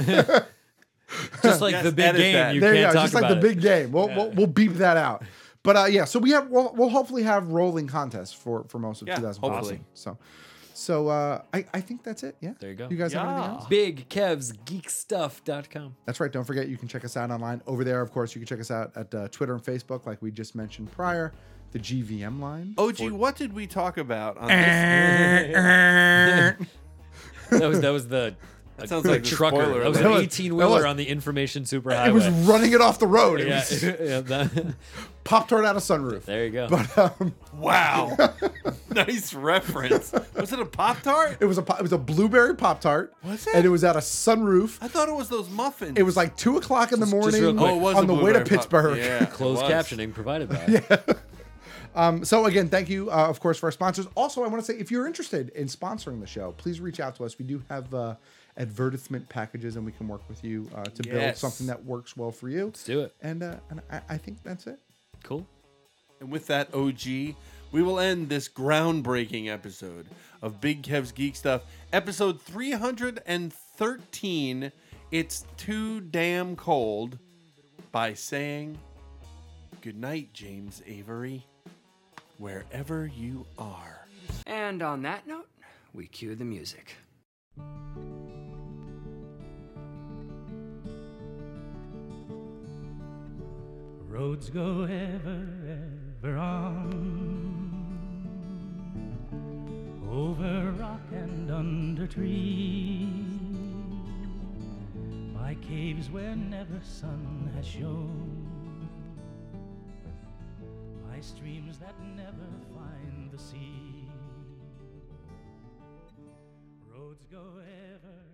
Just like the big game, you there can't you go. talk Just like about the big game. We'll beep that out. But so we'll hopefully have rolling contests for most of 2014. So I think that's it. Yeah. There you go. You guys have anything else? BigKevsGeekStuff.com. That's right. Don't forget, you can check us out online over there. Of course, you can check us out at Twitter and Facebook, like we just mentioned prior. The GVM line. OG, what did we talk about on this? that was the. That sounds like the trucker. spoiler. That was an 18-wheeler on the information superhighway. It was running it off the road. Pop-Tart out of sunroof. There you go. But, wow. Nice reference. Was it a Pop-Tart? It was a blueberry Pop-Tart. Was it? And it was at a sunroof. I thought it was those muffins. It was like 2:00 in the morning real quick. it was on a the way to blueberry Pittsburgh. Yeah, Closed captioning provided by. So again, thank you, of course, for our sponsors. Also, I want to say, if you're interested in sponsoring the show, please reach out to us. We do have advertisement packages, and we can work with you to build something that works well for you. Let's do it. And I think that's it. Cool. And with that, OG, we will end this groundbreaking episode of Big Kev's Geek Stuff, episode 313. It's Too Damn Cold, by saying good night, James Avery, wherever you are. And on that note, we cue the music. Roads go ever, ever on, over rock and under tree, by caves where never sun has shone, by streams that never find the sea. Roads go ever